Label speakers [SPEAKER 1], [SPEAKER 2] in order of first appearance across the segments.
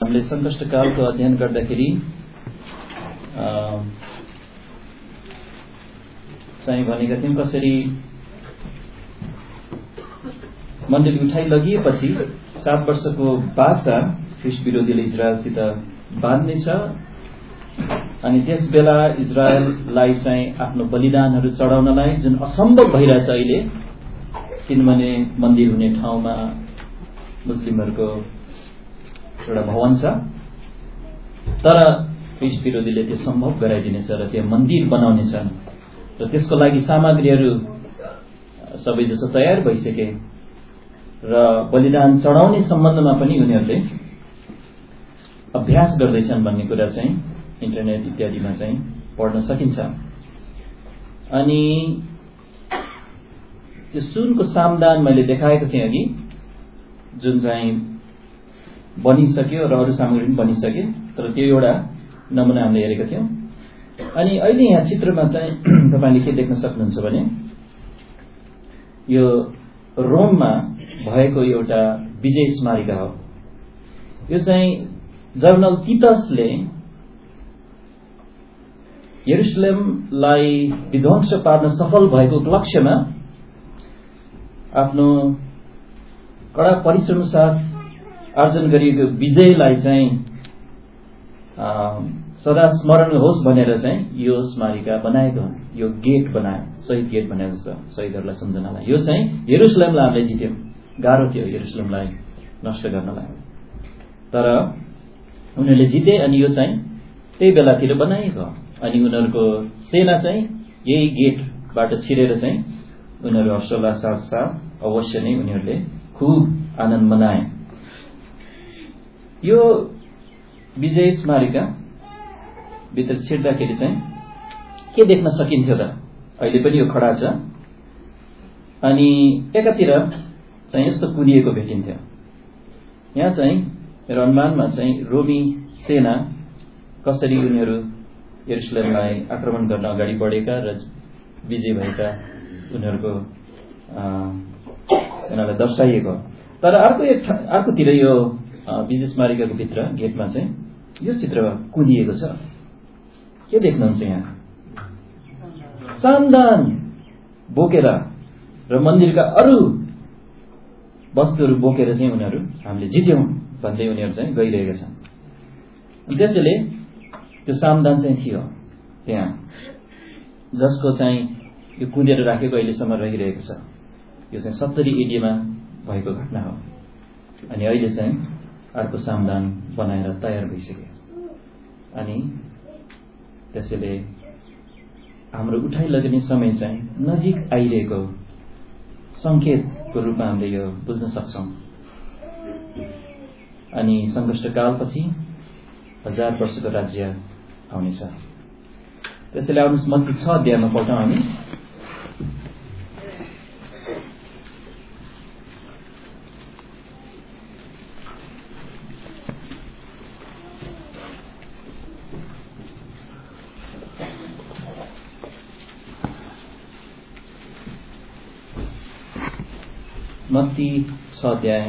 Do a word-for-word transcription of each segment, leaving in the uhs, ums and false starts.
[SPEAKER 1] हामीले सङ्कष्टकालको अध्ययन गर्दाखेरि चाहिँ भनेका थियौँ कसरी मण्डली उठाइ लगिएपछि सात वर्षको बाचा ख्रिस्ट विरोधीले इजरायलसित बाँध्नेछ अनि त्यस बेला इजरायललाई चाहिँ आफ्नो बलिदानहरू चढाउनलाई जुन असम्भव भइरहेछ अहिले, किनभने मन्दिर हुने ठाउँमा मुस्लिमहरूको एउटा भवन छ, तर ख्रिस्ट विरोधीले त्यो सम्भव गराइदिनेछ र त्यो मन्दिर बनाउनेछन् र त्यसको लागि सामग्रीहरू सबैजसो तयार भइसके र बलिदान चढाउने सम्बन्धमा पनि उनीहरूले अभ्यास गर्दैछन् भन्ने कुरा चाहिँ इन्टरनेट इत्यादिमा चाहिँ पढ्न सकिन्छ। अनि त्यो सुनको सामदान मैले देखाएको थिएँ अघि, जुन चाहिँ बनिसक्यो र अरू सामग्री पनि बनिसके, तर त्यो एउटा नमुना हामीले हेरेका थियौँ। अनि अहिले यहाँ चित्रमा चाहिँ तपाईँले के देख्न सक्नुहुन्छ भने यो रोममा भएको एउटा विजय स्मारिका हो। यो चाहिँ जर्नल तितसले यरुशलेमलाई विध्वंस पार्न सफल भएको उपलक्ष्यमा आफ्नो कडा परिश्रम साथ आर्जन गरिएको विजयलाई चाहिँ सदा स्मरण होस् भनेर चाहिँ यो स्मारिका बनाएको हो। यो गेट बनायो, शहीद गेट भने जस्तो शहीदहरूलाई सम्झनालाई। यो चाहिँ यरुशलेमलाई हामीले जित्यौँ, गाह्रो थियो यरुशलेमलाई नष्ट गर्नलाई, तर उनीहरूले जिते। अनि यो चाहिँ त्यही बेलातिर बनाइएको। अनि उनीहरूको सेना चाहिँ यही गेटबाट छिरेर चाहिँ उनीहरू हर्षोल्लास साथ साथ अवश्य नै उनीहरूले खुब आनन्द मनाए। यो विजय स्मारिका भित्र छिर्दाखेरि चाहिँ के देख्न सकिन्थ्यो त? अहिले पनि यो खडा छ। अनि एकातिर चाहिँ यस्तो कुदिएको भेटिन्थ्यो। यहाँ चाहिँ मेरो अनुमानमा चाहिँ रोमी सेना कसरी उनीहरू यरुशलेमलाई आक्रमण गर्न अगाडि बढेका र विजय भएका उनीहरूको सेनालाई दर्शाइएको। तर अर्को एक अर्कोतिर यो विजय स्मारिकाको भित्र गेटमा चाहिँ यो चित्र कुदिएको छ। के देख्नुहुन्छ यहाँ? सामदान बोकेर र मन्दिरका अरू वस्तुहरू बोकेर चाहिँ उनीहरू हामीले जित्यौँ भन्दै उनीहरू चाहिँ गइरहेका छन्। त्यसैले त्यो सामदान चाहिँ थियो त्यहाँ, जसको चाहिँ यो कुदेर राखेको अहिलेसम्म रहिरहेको छ। यो चाहिँ सत्तरी एडीमा भएको घटना हो। अनि अहिले चाहिँ अर्को सामदान बनाएर तयार भइसक्यो। अनि त्यसैले हाम्रो उठाइ लगिने समय चाहिँ नजिक आइरहेको सङ्केतको रूपमा हामीले यो बुझ्न सक्छौँ। अनि सङ्कष्टकालपछि हजार वर्षको राज्य आउनेछ। त्यसैले आउनुहोस् मत्ती छ अध्यायमा पढ्छौँ हामी। मत्ती छ अध्याय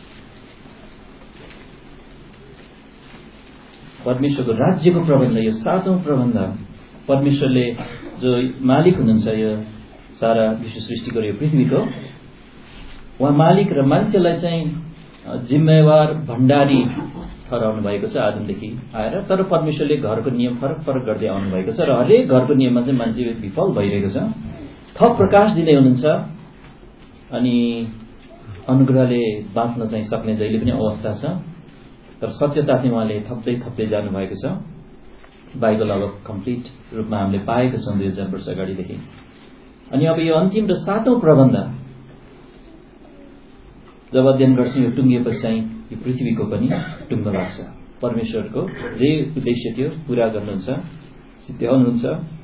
[SPEAKER 1] परमेश्वरको राज्यको प्रबन्ध, यो सातौं प्रबन्ध। परमेश्वरले जो मालिक हुनुहुन्छ यो सारा विश्व सृष्टिको यो पृथ्वीको, उहाँ मालिक र मान्छेलाई चाहिँ जिम्मेवार भण्डारी ठहराउनु भएको छ आदमदेखि आएर। तर परमेश्वरले घरको नियम फरक फरक गर्दै आउनु भएको छ र हरेक घरको नियममा चाहिँ मान्छे विफल भइरहेको छ। थप प्रकाश दिँदै हुनुहुन्छ अनि अनुग्रहले बाँच्न चाहिँ सक्ने जहिले पनि अवस्था छ। तर सत्यता चाहिँ उहाँले थप्दै थप्दै जानुभएको छ। बाइबल अब कम्प्लिट रूपमा हामीले पाएको छौँ दुई हजार वर्ष अगाडिदेखि। अनि अब यो अन्तिम र सातौं प्रबन्ध जब अध्ययन गर्छौँ, यो टुङ्गिएपछि चाहिँ यो पृथ्वीको पनि टुङ्गो लाग्छ। परमेश्वरको जे उद्देश्य थियो पूरा गर्नुहुन्छ, सिद्ध्याउनुहुन्छ।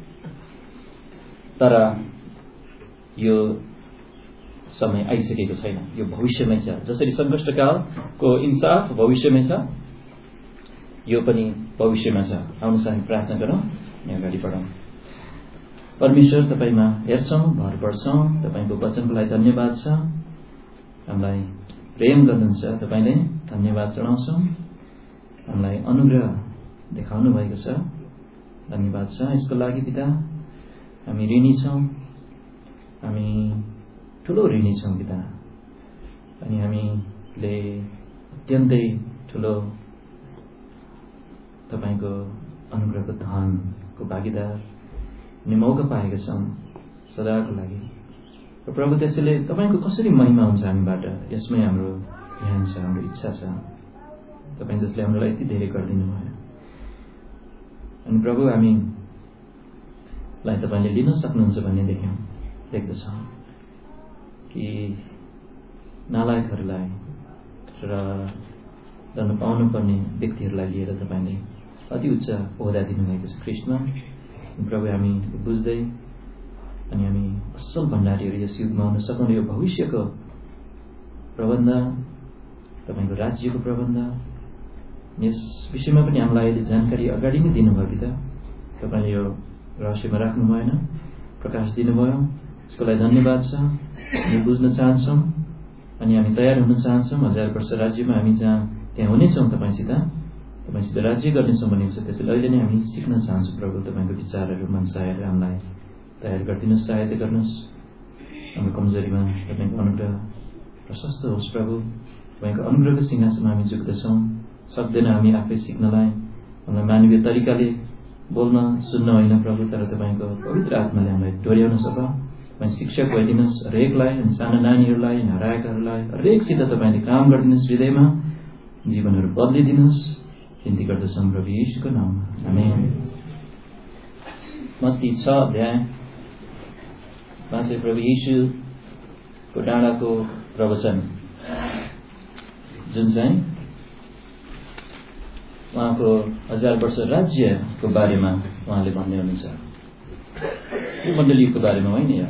[SPEAKER 1] तर यो समय आइसकेको छैन, यो भविष्यमै छ। जसरी सङ्कष्टकालको इन्साफ भविष्यमै छ, यो पनि भविष्यमा छ। आउनुहोस् हामी प्रार्थना गरौँ, अगाडि बढौँ। परमेश्वर, तपाईमा हेर्छौँ, भर पर्छौँ। तपाईँको वचनको लागि धन्यवाद छ। हामीलाई प्रेम गर्नुहुन्छ, तपाईँले धन्यवाद चढाउँछौँ। अनुग्रह देखाउनु भएको छ। धन्यवाद छ यसको लागि पिता। हामी ऋणी छौँ, हामी ठुलो ऋणी छौँ पिता, अनि हामीले अत्यन्तै ठुलो तपाईको अनुग्रहको धनको भागीदार हुने मौका पाएका छौँ सदाको लागि। र प्रभु त्यसैले तपाईको कसरी महिमा हुन्छ हामीबाट, यसमै हाम्रो ध्यान छ, हाम्रो इच्छा छ। तपाईँ जसले हामीलाई यति धेरै गरिदिनु भयो, अनि प्रभु हामीलाई तपाईँले लिन सक्नुहुन्छ भन्ने देख्यौँ देख्दछौँ कि नालायकहरूलाई र जान पाउनुपर्ने व्यक्तिहरूलाई लिएर तपाईँले अति उच्च ओहदा दिनुभएको छ ख्रिस्टमा। प्रभु हामी बुझ्दै अनि हामी असल भण्डारीहरू यस युगमा हुन सक्ने यो भविष्यको प्रबन्ध, तपाईँको राज्यको प्रबन्ध, यस विषयमा पनि हामीलाई अहिले जानकारी अगाडि नै दिनुभयो पिता। तपाईँले यो रहस्यमा राख्नु भएन, प्रकाश दिनुभयो, यसको लागि धन्यवाद छ। हामी बुझ्न चाहन्छौँ अनि हामी तयार हुन चाहन्छौँ। हजार वर्ष राज्यमा हामी जहाँ त्यहाँ हुनेछौँ, तपाईँसित तपाईँसित राज्य गर्नेछौँ भनेको छ। त्यसैले अहिले नै हामी सिक्न चाहन्छौँ प्रभु। तपाईँको विचारहरू मनसायहरू हामीलाई तयार गरिदिनुहोस्, सहायता गर्नुहोस्। हाम्रो कमजोरीमा तपाईँको अनुग्रह प्रशस्त होस् प्रभु। तपाईँको अनुग्रहको सिंहासनमा हामी झुक्दछौँ, सक्दैन हामी आफै सिक्नलाई, हामीलाई मानवीय तरिकाले बोल्न सुन्न होइन प्रभु, तर तपाईँको पवित्र आत्माले हामीलाई डोर्याउन सक। तपाईँ शिक्षक भइदिनुहोस् हरेकलाई, अनि सानो नानीहरूलाई, हराएकाहरूलाई हरेकसित तपाईँले काम गरिदिनुहोस्, हृदयमा जीवनहरू बदलिदिनुहोस्। बिन्ती गर्दछौँ प्रभु येशूको नाममा, आमेन। मत्ती छ अध्याय पाँच प्रभु येशूको डाँडाको प्रवचन, जुन चाहिँ उहाँको हजार वर्ष राज्यको बारेमा उहाँले भन्दै हुनुहुन्छ। यो मण्डलीको बारेमा होइन या।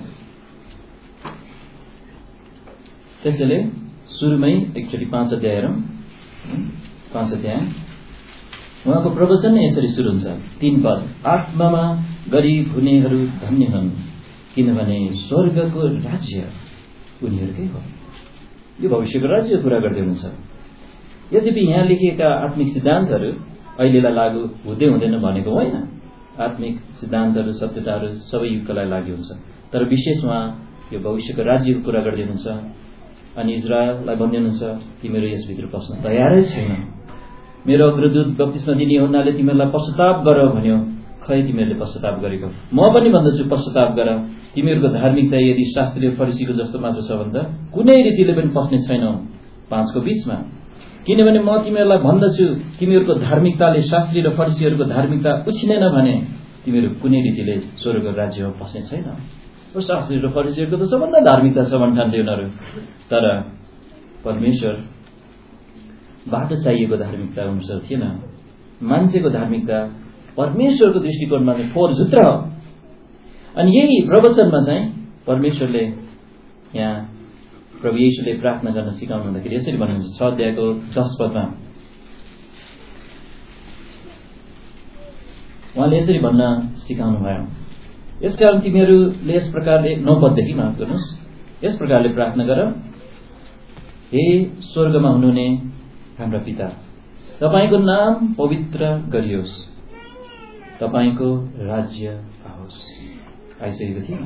[SPEAKER 1] त्यसैले सुरुमै एकचोटि पाँच अध्याय हेरौँ। पाँच अध्याय उहाँको प्रवचन नै यसरी सुरु हुन्छ। तीन पद, आत्मामा गरिब हुनेहरू धन्य हुन्, किनभने स्वर्गको राज्य उनीहरूकै हो। यो भविष्यको राज्य कुरा गर्दै हुनुहुन्छ। यद्यपि यहाँ लेखिएका आत्मिक सिद्धान्तहरू अहिलेलाई लागू हुँदै हुँदैन भनेको होइन। आत्मिक सिद्धान्तहरू, सत्यताहरू सबै युगका लागि लागू हुन्छ, तर विशेष उहाँ यो भविष्यको राज्यको कुरा गर्दै हुनुहुन्छ। अनि इजरायललाई भन्दै हुनुहुन्छ, तिमीहरू यसभित्र पस्न तयारै छैन। मेरो अग्रदूत बप्तिस्मा दिने हुनाले तिमीहरूलाई पश्चाताप गर भन्यो, खै तिमीहरूले पश्चाताप गरेको? म पनि भन्दछु पश्चाताप गर। तिमीहरूको धार्मिकता यदि शास्त्रीय फरिसीको जस्तो मात्र छ भने त कुनै रीतिले पनि पस्ने छैनौ पाँचको बीचमा। किनभने म तिमीहरूलाई भन्दछु, तिमीहरूको धार्मिकताले शास्त्री र फरिसीहरूको धार्मिकता उछिनेन भने तिमीहरू कुनै रीतिले स्वर्गको राज्यमा पस्ने छैन। शास्त्री र फरिसीहरूको त सबभन्दा धार्मिकता छ भन्न ठान्थे उनीहरू, तर परमेश्वर बाट चाहिएको धार्मिकता उनीसँग थिएन। मान्छेको धार्मिकता परमेश्वरको दृष्टिकोणमा चाहिँ फोहोर झुत्र हो। अनि यही प्रवचनमा चाहिँ परमेश्वरले यहाँ प्रभु येशूले प्रार्थना गर्न सिकाउनु हुँदाखेरि यसरी भन्नुहुन्छ। छ अध्यायको दस पदमा उहाँले यसरी भन्न सिकाउनु भयो, यसकारण तिमीहरूले यस प्रकारले, नौ पददेखि माफ गर्नुहोस्, यस प्रकारले प्रार्थना गर, हे स्वर्गमा हुनुहुने हाम्रा पिता, तपाईको नाम पवित्र गरियोस्, तपाईको राज्य आओस्। आइसकेको थियो,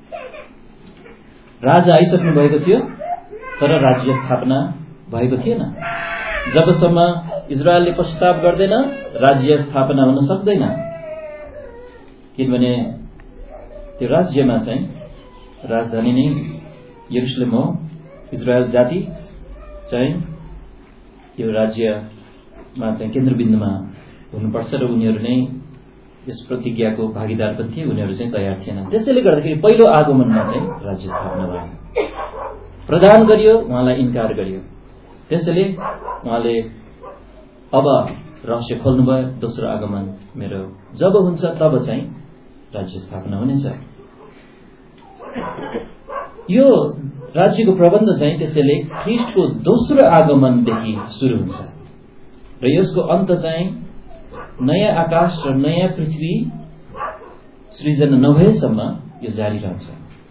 [SPEAKER 1] राजा आइसक्नु भएको थियो, तर राज्य स्थापना भएको थिएन। जबसम्म इजरायलले पश्चाताप गर्दैन, राज्य स्थापना हुन सक्दैन। किनभने त्यो राज्यमा चाहिँ राजधानी नै यरुशलेम हो। इजरायल जाति चाहिँ यो राज्यमा चाहिँ केन्द्रबिन्दुमा हुनुपर्छ र उनीहरू नै यस प्रतिज्ञाको भागीदार पनि थिए। उनीहरू चाहिँ तयार थिएन। त्यसैले गर्दाखेरि पहिलो आगमनमा चाहिँ राज्य स्थापना भयो, प्रदान गरियो, उहाँलाई इन्कार गरियो। त्यसैले उहाँले अब रहस्य खोल्नुभयो, दोस्रो आगमन मेरो जब हुन्छ तब चाहिँ राज्य स्थापना हुनेछ। यो राज्यको प्रबन्ध चाहिँ त्यसैले ख्रीष्टको दोस्रो आगमनदेखि सुरु हुन्छ र यसको अन्त चाहिँ नयाँ आकाश र नयाँ पृथ्वी सृजना नभएसम्म यो जारी रहन्छ।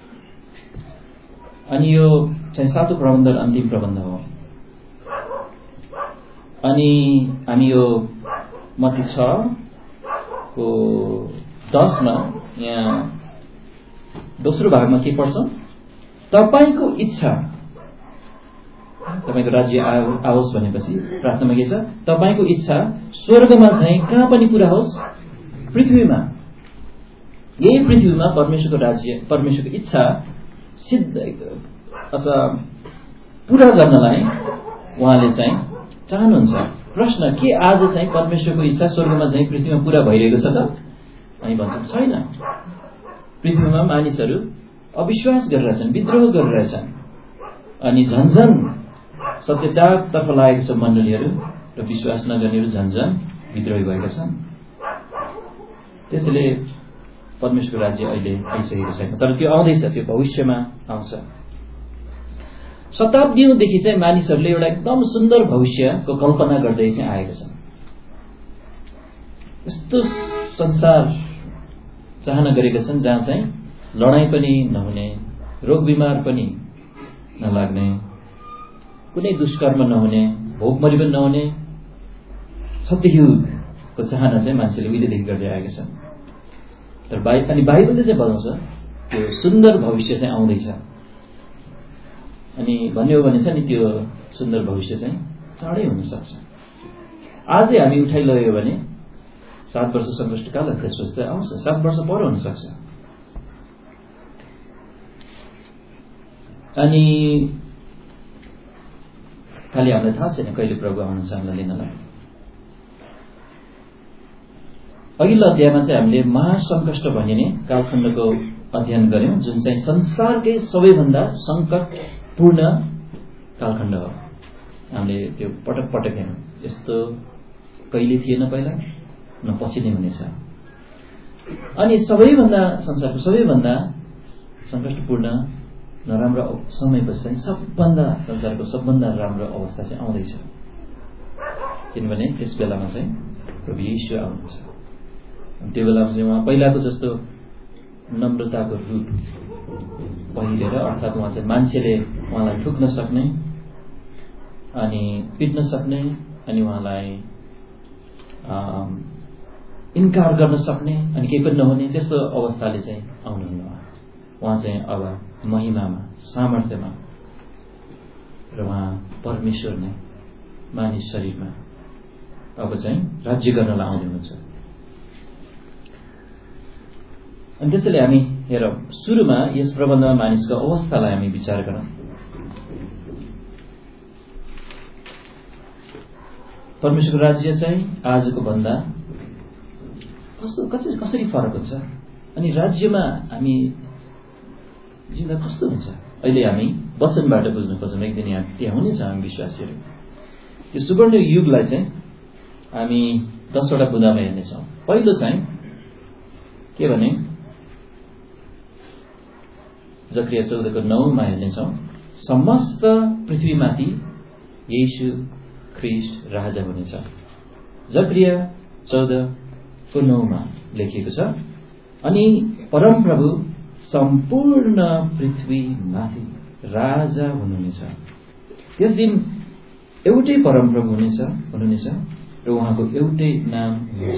[SPEAKER 1] अनि यो चाहिँ सातौं प्रबन्ध अन्तिम प्रबन्ध हो। अनि हामी यो मत्ती छ को दसमा यहाँ दोस्रो भागमा के पढ्छौं? तपाईको इच्छा, तपाईको राज्य आओस् भनेपछि प्रार्थनामा के छ? तपाईको इच्छा स्वर्गमा चाहिँ कहाँ पनि पूरा होस्, पृथ्वीमा। यही पृथ्वीमा परमेश्वरको राज्य, परमेश्वरको इच्छा सिद्ध अथवा पूरा गर्नलाई उहाँले चाहिँ चाहनुहुन्छ। प्रश्न के आज चाहिँ परमेश्वरको इच्छा स्वर्गमा चाहिँ पृथ्वीमा पूरा भइरहेको छ त? हामी भन्छौँ छैन। पृथ्वीमा मानिसहरू अविश्वास गरिरहेछन्, विद्रोह गरिरहेछन्, अनि झन्झन सत्यतातर्फ लागेको छ मण्डलीहरू र विश्वास नगर्नेहरू झन्झन विद्रोही भएका छन्। त्यसैले परमेश्वरको राज्य अहिले आइसकेको छैन, तर त्यो आउँदैछ, त्यो भविष्यमा आउँछ। शताब्दीदेखि चाहिँ मानिसहरूले एउटा एकदम सुन्दर भविष्यको कल्पना गर्दै चाहिँ आएका छन्। यस्तो संसार चाहना गरेका छन् जहाँ चाहिँ लडाईँ पनि नहुने, रोग बिमार पनि नलाग्ने, कुनै दुष्कर्म नहुने, भोकमरी पनि नहुने, सत्ययुगको चाहना चाहिँ मान्छेले उहिलेदेखि गर्दै आएका छन्। तर बाइ अनि बाइबलले चाहिँ बताउँछ त्यो सुन्दर भविष्य चाहिँ आउँदैछ। अनि भन्ने हो भने चाहिँ नि त्यो सुन्दर भविष्य चाहिँ चाँडै हुन सक्छ। आजै हामी उठाइलग्यो भने सात वर्ष सङ्कष्टकाल त्यसपछि आउँछ, सात वर्ष पर हुन सक्छ। अनि खालि हामीलाई थाहा छैन कहिले प्रभु आउनुहुन्छ हामीलाई लिनलाई। अघिल्लो अध्यायमा चाहिँ हामीले महासङ्कष्ट भनिने कालखण्डको अध्ययन गर्यौं, जुन चाहिँ संसारकै सबैभन्दा सङ्कटपूर्ण कालखण्ड हो। हामीले त्यो पटक पटक हेर्यौं, यस्तो कहिले थिएन पहिला, न पछि नै हुनेछ। अनि सबैभन्दा संसारको सबैभन्दा सङ्कष्टपूर्ण नराम्रो समयपछि चाहिँ सबभन्दा संसारको सबभन्दा राम्रो अवस्था चाहिँ आउँदैछ। किनभने त्यस बेलामा चाहिँ प्रभु येशू आउनुहुन्छ। त्यो बेलामा चाहिँ उहाँ पहिलाको जस्तो नम्रताको रूप पहिरेर, अर्थात् उहाँ चाहिँ मान्छेले उहाँलाई ठुक्न सक्ने अनि पिट्न सक्ने अनि उहाँलाई इन्कार गर्न सक्ने अनि केही पनि नहुने त्यस्तो अवस्थाले चाहिँ आउनुहुन्न। उहाँ चाहिँ अब महिमामा, सामर्थ्यमा र उहाँ परमेश्वर नै मानिस शरीरमा अब चाहिँ राज्य गर्नलाई आउने हुन्छ। अनि त्यसैले हामी हेरौँ, सुरुमा यस प्रबन्धमा मानिसको अवस्थालाई हामी विचार गरौँ। परमेश्वरको राज्य चाहिँ आजको भन्दा कस्तो कसरी कसरी फरक हुन्छ अनि राज्यमा हामी जिउँदा कस्तो हुन्छ? अहिले हामी वचनबाट बुझ्नु खोज्छौँ। एक दिन यहाँ त्यहाँ हुनेछ हामी विश्वासीहरू। त्यो सुवर्ण युगलाई चाहिँ हामी दसवटा बुँदामा हेर्नेछौँ। पहिलो चाहिँ के भने जकरिया चौधको नौमा हेर्नेछौँ, समस्त पृथ्वीमाथि येशू ख्रीष्ट राजा हुनेछ। जकरिया चौधको नौमा लेखिएको छ। अनि परमप्रभु सम्पूर्ण पृथ्वीमाथि राजा हुनुहुनेछ। त्यस दिन एउटै परमप्रभु हुनेछ हुनुहुनेछ र उहाँको एउटै नाम हुनेछ।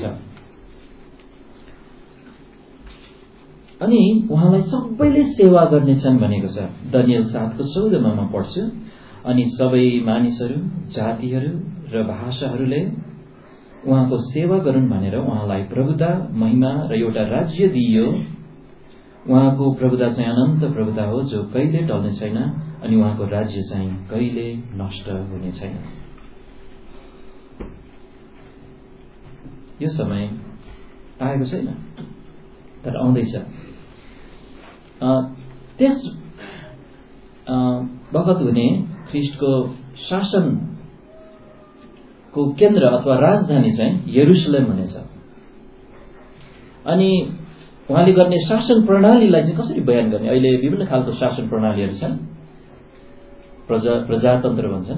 [SPEAKER 1] अनि उहाँलाई सबैले सेवा गर्नेछन् भनेको छ। दानियल सातको चौधमा म पढ्छु। अनि सबै मानिसहरू, जातिहरू र भाषाहरूले उहाँको सेवा गरून् भनेर उहाँलाई प्रभुता, महिमा र एउटा राज्य दिइयो। उहाँको प्रभुता चाहिँ अनन्त प्रभुता हो जो कहिले टल्ने छैन अनि उहाँको राज्य चाहिँ कहिले नष्ट हुने छैन। यो समय आएको छैन तर आउँदैछ। त्यस बखत हुने ख्रीष्टको शासनको केन्द्र अथवा राजधानी चाहिँ यरुशलेम हुनेछ। अनि उहाँले गर्ने शासन प्रणालीलाई चाहिँ कसरी बयान गर्ने? अहिले विभिन्न खालको शासन प्रणालीहरू छन्। प्रजा प्रजातन्त्र भन्छन्,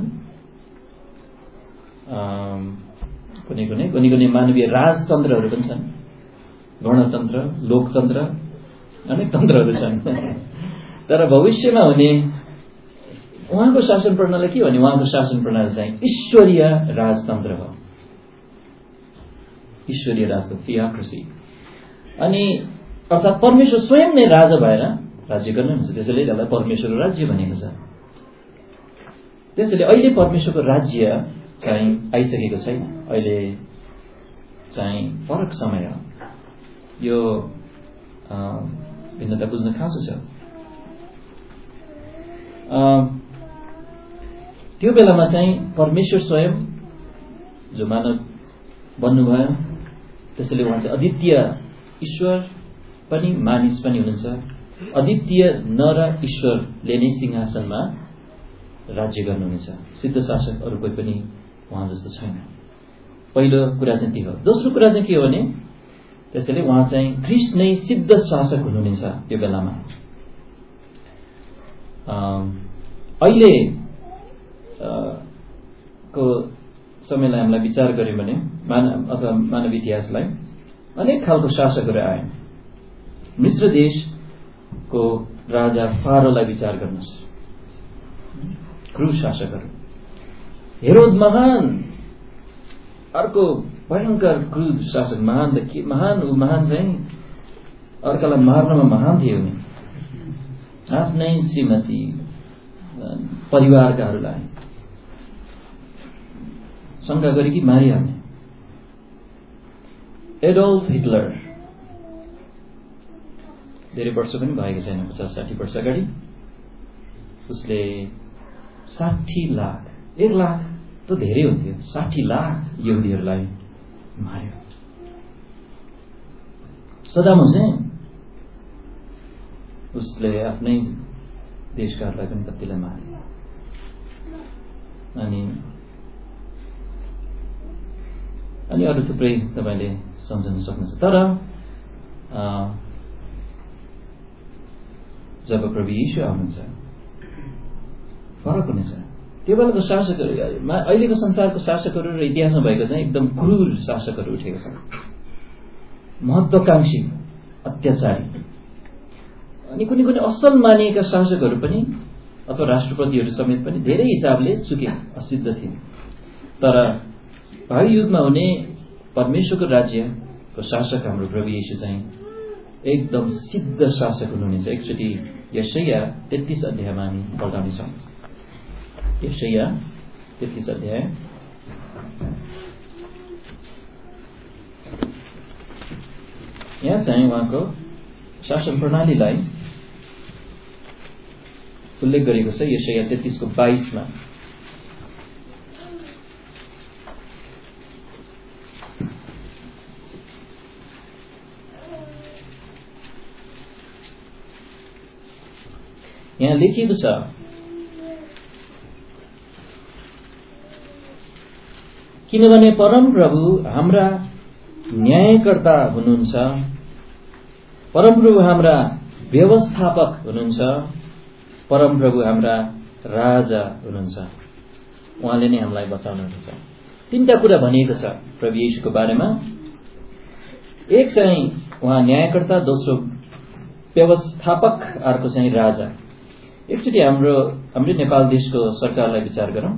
[SPEAKER 1] कुनै कुनै कुनै कुनै मानवीय राजतन्त्रहरू पनि छन्, गणतन्त्र, लोकतन्त्र, अनेक तन्त्रहरू छन्। तर भविष्यमा हुने उहाँको शासन प्रणाली के भने? उहाँको शासन प्रणाली चाहिँ ईश्वरीय राजतन्त्र हो। ईश्वरीय राजको थियोक्रेसी। अनि अर्थात् परमेश्वर स्वयं नै राजा भएर राज्य गर्नुहुन्छ, त्यसैले यसलाई परमेश्वरको राज्य भनेको छ। त्यसैले अहिले परमेश्वरको राज्य चाहिँ आइसकेको छैन, अहिले चाहिँ फरक समय हो। यो भिन्नता बुझ्न खाँचो छ। त्यो बेलामा चाहिँ परमेश्वर स्वयं जो मानव बन्नुभयो, त्यसैले उहाँ चाहिँ अद्वितीय ईश्वर पनि मानिस पनि हुनुहुन्छ। अद्वितीय नर ईश्वरले नै सिंहासनमा राज्य गर्नुहुनेछ, सिद्ध शासक अरू कोही पनि उहाँ जस्तो छैन। पहिलो कुरा चाहिँ त्यो हो। दोस्रो कुरा चाहिँ के हो भने त्यसैले उहाँ चाहिँ ख्रीष्ट नै सिद्ध शासक हुनुहुनेछ त्यो बेलामा। अहिले को समयलाई हामीलाई विचार गर्यौँ भने मानव अथवा मानव इतिहासलाई अनेक खालको शासकहरू आए। मिश्र देशको राजा फारोलाई विचार गर्नुहोस्, क्रूर शासकहरू। हेरोद महान, अर्को भयंकर क्रूर शासक, महान त के महान, ऊ महान चाहिँ अर्कालाई मार्नमा महान थियो नि। आफ्नै श्रीमती परिवारकाहरूलाई शंका गरी कि मारिहाल्ने। एडोल्फ हिटलर धेरै वर्ष पनि भएको छैन, पचास साठी वर्ष अगाडि उसले साठी लाख एक लाख त धेरै हुन्थ्यो, साठी लाख यहुदीहरूलाई मार्यो। सदाम हुसेन उसले आफ्नै देशकाहरूलाई पनि कतिलाई मार्यो। अनि अनि अरू थुप्रै तपाईँले सम्झन सक्नुहुन्छ। तर जब प्रभु यीशु आउनुहुन्छ फरक हुनेछ। त्यो बेलाको शासकहरू, अहिलेको संसारको शासकहरू र इतिहासमा भएको चाहिँ एकदम क्रूर शासकहरू उठेको छ, महत्वाकांक्षी, अत्याचारी। अनि कुनै कुनै असल मानिएका शासकहरू पनि अथवा राष्ट्रपतिहरू समेत पनि धेरै हिसाबले चुके, असिद्ध थिए। तर भावी युगमा हुने परमेश्वरको राज्यको शासक हाम्रो प्रभु येशू चाहिँ एकदम सिद्ध शासक हुनुहुनेछ। एकचोटि यशाया तेत्तीस अध्यायमा हामी पढ्दैछौँ। यशाया तेत्तीस अध्याय यहाँ चाहिँ उहाँको शासन प्रणालीलाई उल्लेख गरेको छ। यशाया तेत्तीस को बाइसमा यहाँ लेखिएको छ, किनभने परम प्रभु हाम्रा न्यायकर्ता हुनुहुन्छ, परम प्रभु हाम्रा व्यवस्थापक हुनुहुन्छ, परम प्रभु हाम्रा राजा हुनुहुन्छ। उहाँले नै हामीलाई बचाउनुहुन्छ। तीनटा कुरा भनिएको छ प्रभु येशूको बारेमा। एक चाहिँ उहाँ न्यायकर्ता, दोस्रो व्यवस्थापक, अर्को चाहिँ राजा। एकचोटि हाम्रो हाम्रो नेपाल देशको सरकारलाई विचार गरौँ।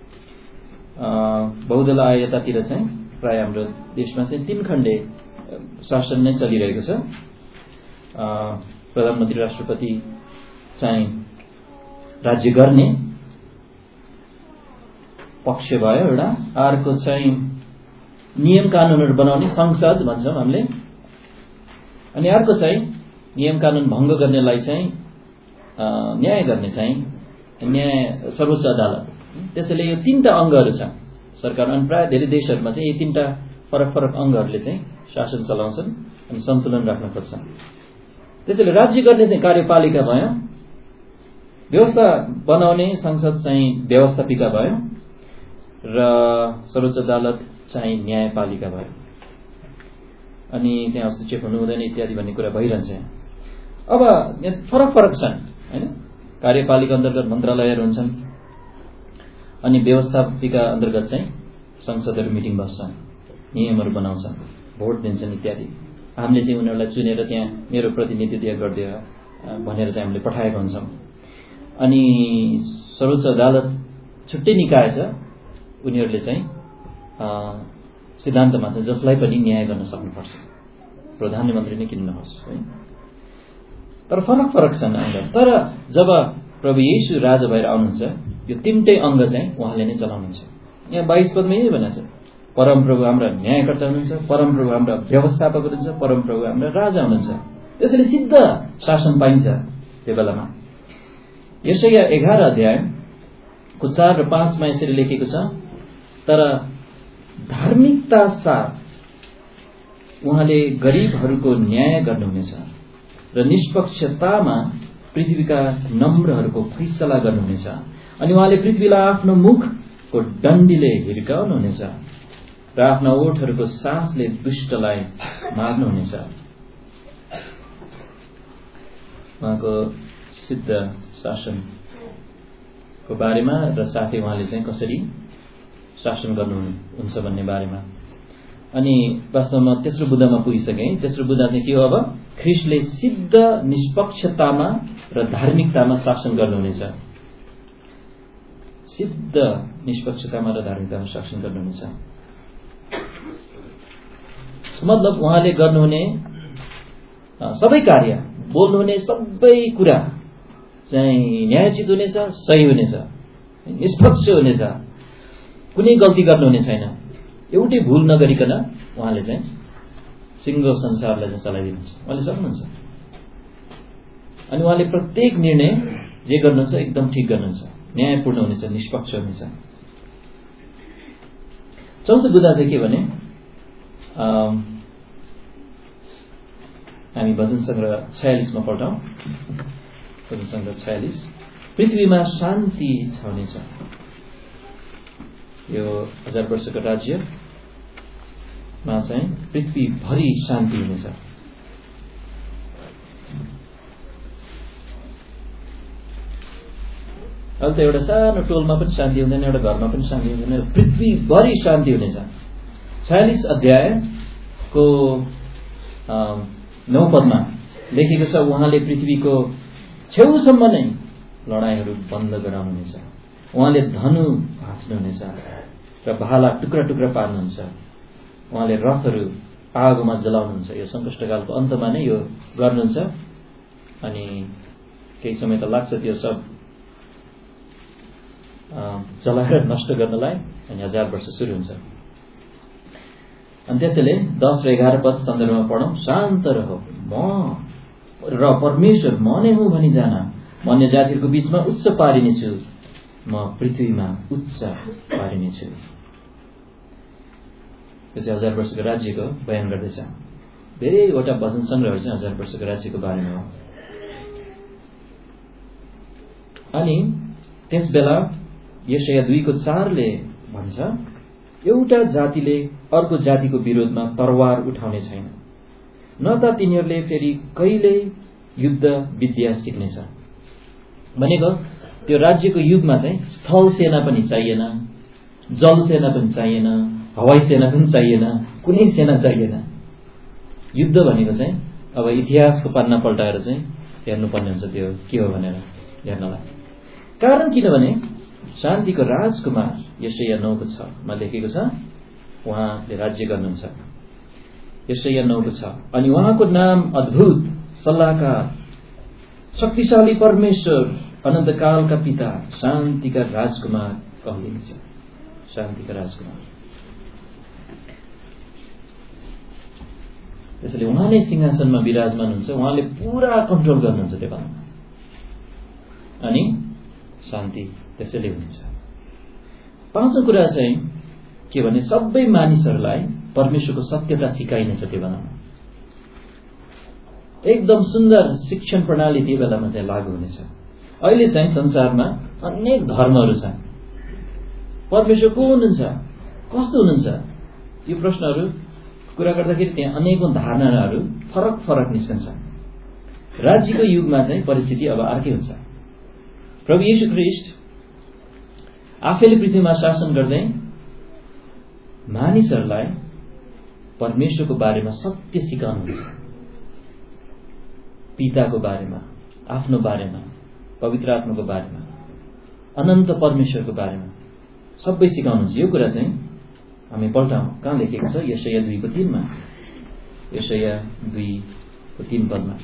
[SPEAKER 1] बहुदल आए यतातिर चाहिँ प्राय हाम्रो देशमा चाहिँ तीन खण्डे शासन नै चलिरहेको छ। प्रधानमन्त्री राष्ट्रपति चाहिँ राज्य गर्ने पक्ष भयो एउटा, अर्को चाहिँ नियम कानूनहरू बनाउने संसद भन्छौँ हामीले, अनि अर्को चाहिँ नियम कानून भङ्ग गर्नेलाई चाहिँ न्याय गर्ने चाहिँ न्याय सर्वोच्च अदालत। त्यसैले यो तीनटा अङ्गहरू छ सरकार। अनि प्राय धेरै देशहरूमा चाहिँ यी तीनटा फरक फरक अङ्गहरूले चाहिँ शासन चलाउँछन् अनि सन्तुलन राख्न खोज्छन्। त्यसैले राज्य गर्ने चाहिँ कार्यपालिका भयो, व्यवस्था बनाउने संसद चाहिँ व्यवस्थापिका भयो, र सर्वोच्च अदालत चाहिँ न्यायपालिका भयो। अनि त्यहाँ हस्तक्षेप हुनु हुँदैन इत्यादि भन्ने कुरा भइरहन्छ। अब यहाँ फरक फरक छन् हैन। कार्यपालिका अन्तर्गत मन्त्रालयहरू हुन्छन्, अनि व्यवस्थापिका अन्तर्गत चाहिँ संसदहरू मिटिङ बस्छन्, नियमहरू बनाउँछन्, भोट दिन्छन् इत्यादि। हामीले चाहिँ उनीहरूलाई चुनेर त्यहाँ मेरो प्रतिनिधित्व गरिदियो भनेर चाहिँ हामीले पठाएका हुन्छौँ। अनि सर्वोच्च अदालत छुट्टै निकाय छ, उनीहरूले चाहिँ सिद्धान्तमा चाहिँ जसलाई पनि न्याय गर्न सक्नुपर्छ, प्रधानमन्त्री नै किन नहोस् है। तर फरक फरक छन् अङ्ग। तर जब प्रभु येशू राजा भएर आउनुहुन्छ, यो तीनटै अङ्ग चाहिँ उहाँले नै चलाउनुहुन्छ। यहाँ बाइस पदमा यही भनेको छ, परमप्रभु हाम्रा न्यायकर्ता हुनुहुन्छ, परमप्रभु हाम्रा व्यवस्थापक हुनुहुन्छ, परमप्रभु हाम्रा राजा हुनुहुन्छ। त्यसैले सिद्ध शासन पाइन्छ त्यो बेलामा। यशाया एघार अध्यायको चार र पाँचमा यसरी लेखेको छ, तर धार्मिकता साथ उहाँले गरिबहरूको न्याय गर्नुहुनेछ र निष्पक्षतामा पृथ्वीका नम्रहरूको फैसला गर्नुहुनेछ। अनि उहाँले पृथ्वीलाई आफ्नो मुखको डन्डीले हिर्काउनुहुनेछ र आफ्ना ओठहरूको सासले दुष्टलाई मार्नुहुनेछ। उहाँको सिद्ध शासनको बारेमा र साथै उहाँले चाहिँ कसरी शासन गर्नुहुन्छ भन्ने बारेमा। अनि वास्तवमा तेस्रो बुँदामा पुगिसके। तेस्रो बुँदा चाहिँ के हो? अब ख्रिस्टले सिद्ध निष्पक्षतामा र धार्मिकतामा शासन गर्नुहुनेछ। सिद्ध निष्पक्षतामा र धार्मिकतामा शासन गर्नुहुनेछ मतलब उहाँले गर्नुहुने सबै कार्य, बोल्नुहुने सबै कुरा चाहिँ न्यायोचित हुनेछ, सही हुनेछ, निष्पक्ष हुनेछ, कुनै गल्ती गर्नुहुने छैन। एउटै भूल नगरिकन उहाँले चाहिँ सिङ्गो संसारलाई चाहिँ चलाइदिनुहुन्छ। उहाँले सक्नुहुन्छ। अनि उहाँले प्रत्येक निर्णय जे गर्नुहुन्छ एकदम ठिक गर्नुहुन्छ, न्यायपूर्ण हुनेछ, निष्पक्ष हुनेछ। चौथो बुँदा चाहिँ के भने, हामी भजन सङ्ग्रह छयालिसमा पढ्छौँ। भजन सङ्ग्रह छयालिस, पृथ्वीमा शान्ति छाउनेछ। यो हजार वर्षको राज्यमा चाहिँ पृथ्वीभरि शान्ति हुनेछ। अहिले त एउटा सानो टोलमा पनि शान्ति हुँदैन, एउटा घरमा पनि शान्ति हुँदैन, पृथ्वीभरि शान्ति हुनेछ। छयालिस अध्यायको नौ पदमा लेखेको छ, उहाँले पृथ्वीको छेउसम्म नै लडाईँहरू बन्द गराउनुहुनेछ। उहाँले धनु भाँच्नुहुनेछ र भाला टुक्रा टुक्रा पार्नुहुन्छ। उहाँले रथहरू आगोमा जलाउनुहुन्छ। यो सङ्कष्टकालको अन्तमा नै यो गर्नुहुन्छ। अनि केही समय त लाग्छ त्यो सब जलाएर नष्ट गर्नलाई, अनि हजार वर्ष सुरु हुन्छ। अनि त्यसैले दस र एघार पद सन्दर्भमा पढौँ। शान्त रहो, म र परमेश्वर म नै हुँ भनी जान, म अन्य जातिहरूको बीचमा उच्च पारिनेछु, म पृथ्वीमा उच्च पारिनेछु। यो चाहिँ हजार वर्षको राज्यको बयान गर्दैछ। धेरैवटा भजन सङ्ग्रहहरू चाहिँ हजार वर्षको राज्यको बारेमा हो। अनि त्यस बेला यशाया दुईको चारले भन्छ, एउटा जातिले अर्को जातिको विरोधमा तरवार उठाउने छैन, न त तिनीहरूले फेरि कहिल्यै युद्ध विद्या सिक्नेछ। भनेको त्यो राज्यको युगमा चाहिँ स्थल सेना पनि चाहिएन, जल सेना पनि चाहिएन, हवाई सेना पनि चाहिएन, कुनै सेना चाहिएन। युद्ध भनेको चाहिँ अब इतिहासको पन्ना पल्टाएर चाहिँ हेर्नुपर्ने हुन्छ त्यो के हो भनेर हेर्नलाई। कारण किनभने शान्तिको राजकुमार यशाया नौको छमा लेखेको छ, उहाँले राज्य गर्नुहुन्छ। यशाया नौको छ, अनि उहाँको नाम अद्भुत, सल्लाहकार, शक्तिशाली परमेश्वर, अनन्तकालका पिता, शान्तिका राजकुमार कहलिन्छ। शान्तिका राजकुमार। त्यसैले उहाँ नै सिंहासनमा विराजमान हुन्छ। उहाँले पूरा कन्ट्रोल गर्नुहुन्छ त्यो बेलामा, अनि शान्ति त्यसैले हुन्छ। पाँचौं कुरा चाहिँ के भने, सबै मानिसहरूलाई परमेश्वरको सत्यता सिकाइनेछ त्यो बेलामा। एकदम सुन्दर शिक्षण प्रणाली त्यो बेलामा चाहिँ लागू हुनेछ। अहिले चाहिँ संसारमा अनेक धर्महरू छन्। परमेश्वर को हुनुहुन्छ, कस्तो हुनुहुन्छ, यो प्रश्नहरू कुरा गर्दाखेरि त्यहाँ अनेकौं धारणाहरू फरक फरक निस्कन्छ। राज्यको युगमा चाहिँ परिस्थिति अब अर्कै हुन्छ। प्रभु येशू ख्रीष्ट आफैले पृथ्वीमा शासन गर्दै मानिसहरूलाई परमेश्वरको बारेमा सत्य सिकाउनुहुन्छ। पिताको बारेमा, आफ्नो बारेमा, पवित्र आत्माको बारेमा, अनन्त परमेश्वरको बारेमा सबै सिकाउनुहुन्छ। यो कुरा चाहिँ हामी पल्टाउँ कहाँ लेखेको छ यशाया दुईको तीनमा यशाया दुईको तीन पदमा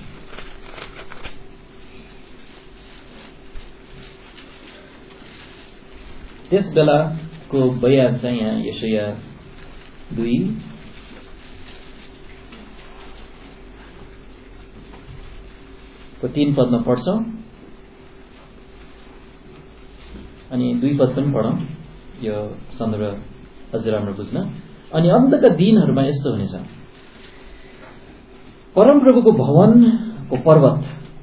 [SPEAKER 1] त्यस बेलाको बयान चाहिँ यहाँ यशाया दुई को तीन पदमा पढ्छौं अनि दुई पद पनि पढौं यो सन्दर्भ अझ राम्रो बुझ्न। अनि अन्तका दिनहरूमा यस्तो हुनेछ परमप्रभुको भवनको पर्वत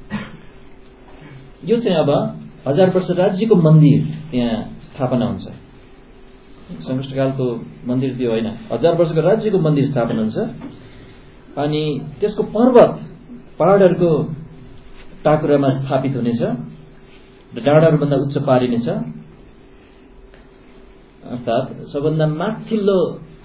[SPEAKER 1] यो चाहिँ अब हजार वर्ष राज्यको मन्दिर त्यहाँ स्थापना हुन्छ। सङ्कष्टकालको मन्दिर त्यो होइन, हजार वर्षको राज्यको मन्दिर स्थापना हुन्छ। अनि त्यसको पर्वत पहाडहरूको टाकुरामा स्थापित हुनेछ र डाँडाहरूभन्दा उच्च पारिनेछ, अर्थात् सबभन्दा माथिल्लो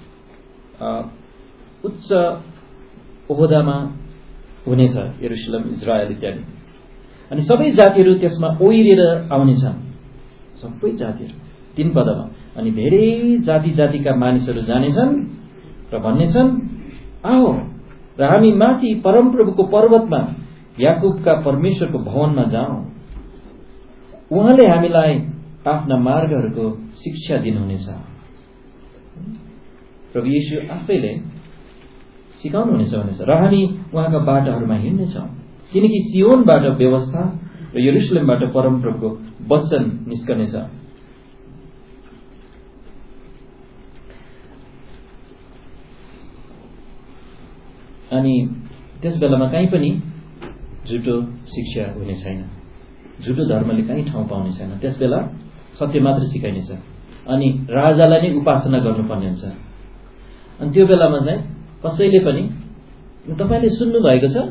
[SPEAKER 1] उच्च ओहदामा हुनेछ यरुशलेम, इजरायल इत्यादि। अनि सबै जातिहरू त्यसमा ओइरेर आउनेछन्, सबै जातिहरू तीन पदमा। अनि धेरै जाति जातिका मानिसहरू जानेछन् र भन्नेछन् आओ र हामी माथि परमप्रभुको पर्वतमा याकुबका परमेश्वरको भवनमा जाउँ, उहाँले हामीलाई आफ्ना मार्गहरूको शिक्षा दिनुहुनेछ। प्रभु येशू आफैले सिकाउनुहुनेछ भनेछ र हामी उहाँका बाटाहरूमा हिँड्नेछौँ, किनकि सियोनबाट व्यवस्था र यरुशलेमबाट परमप्रभुको वचन निस्कनेछ। अनि त्यस बेलामा कहीँ पनि झुटो शिक्षा हुने छैन, झुटो धर्मले कहीँ ठाउँ पाउने छैन। त्यस बेला सत्य मात्र सिकाइनेछ अनि राजालाई नै उपासना गर्नुपर्ने हुन्छ। अनि त्यो बेलामा चाहिँ कसैले पनि, तपाईँले सुन्नु भएको छ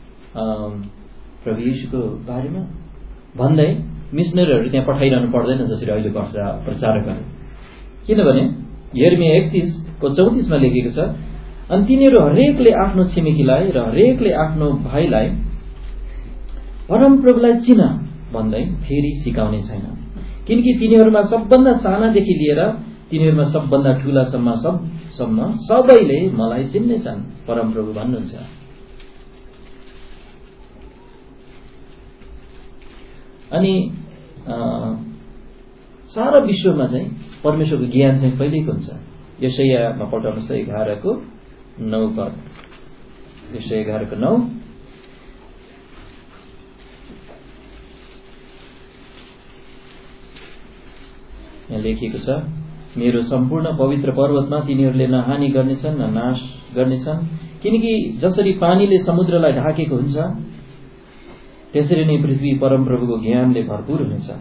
[SPEAKER 1] प्रभु येशूको बारेमा भन्दै मिसनरीहरू त्यहाँ पठाइरहनु पर्दैन जसरी अहिले प्रचारकहरू। किनभने यिर्मया एकतीस को चौतीसमा लेखेको छ, अनि तिनीहरू हरेकले आफ्नो छिमेकीलाई र हरेकले आफ्नो भाइलाई परमप्रभुलाई चिन भन्दै फेरि सिकाउने छैन, किनकि तिनीहरूमा सबभन्दा सानादेखि लिएर तिनीहरूमा सबभन्दा ठूलासम्म सबसम्म सबैले मलाई चिन्नेछन्, परमप्रभु भन्नुहुन्छ। अनि सारा विश्वमा चाहिँ परमेश्वरको ज्ञान चाहिँ फैलिएको हुन्छ। यशायामा पढ्नुहोस् एघारको नौ पद, यशाया एघारको नौ। यहाँ लेखिएको छ, मेरो सम्पूर्ण पवित्र पर्वतमा तिनीहरूले न हानि गर्नेछन् न नाश गर्नेछन्, किनकि जसरी पानीले समुद्रलाई ढाकेको हुन्छ त्यसरी नै पृथ्वी परमप्रभुको ज्ञानले भरपूर हुनेछ।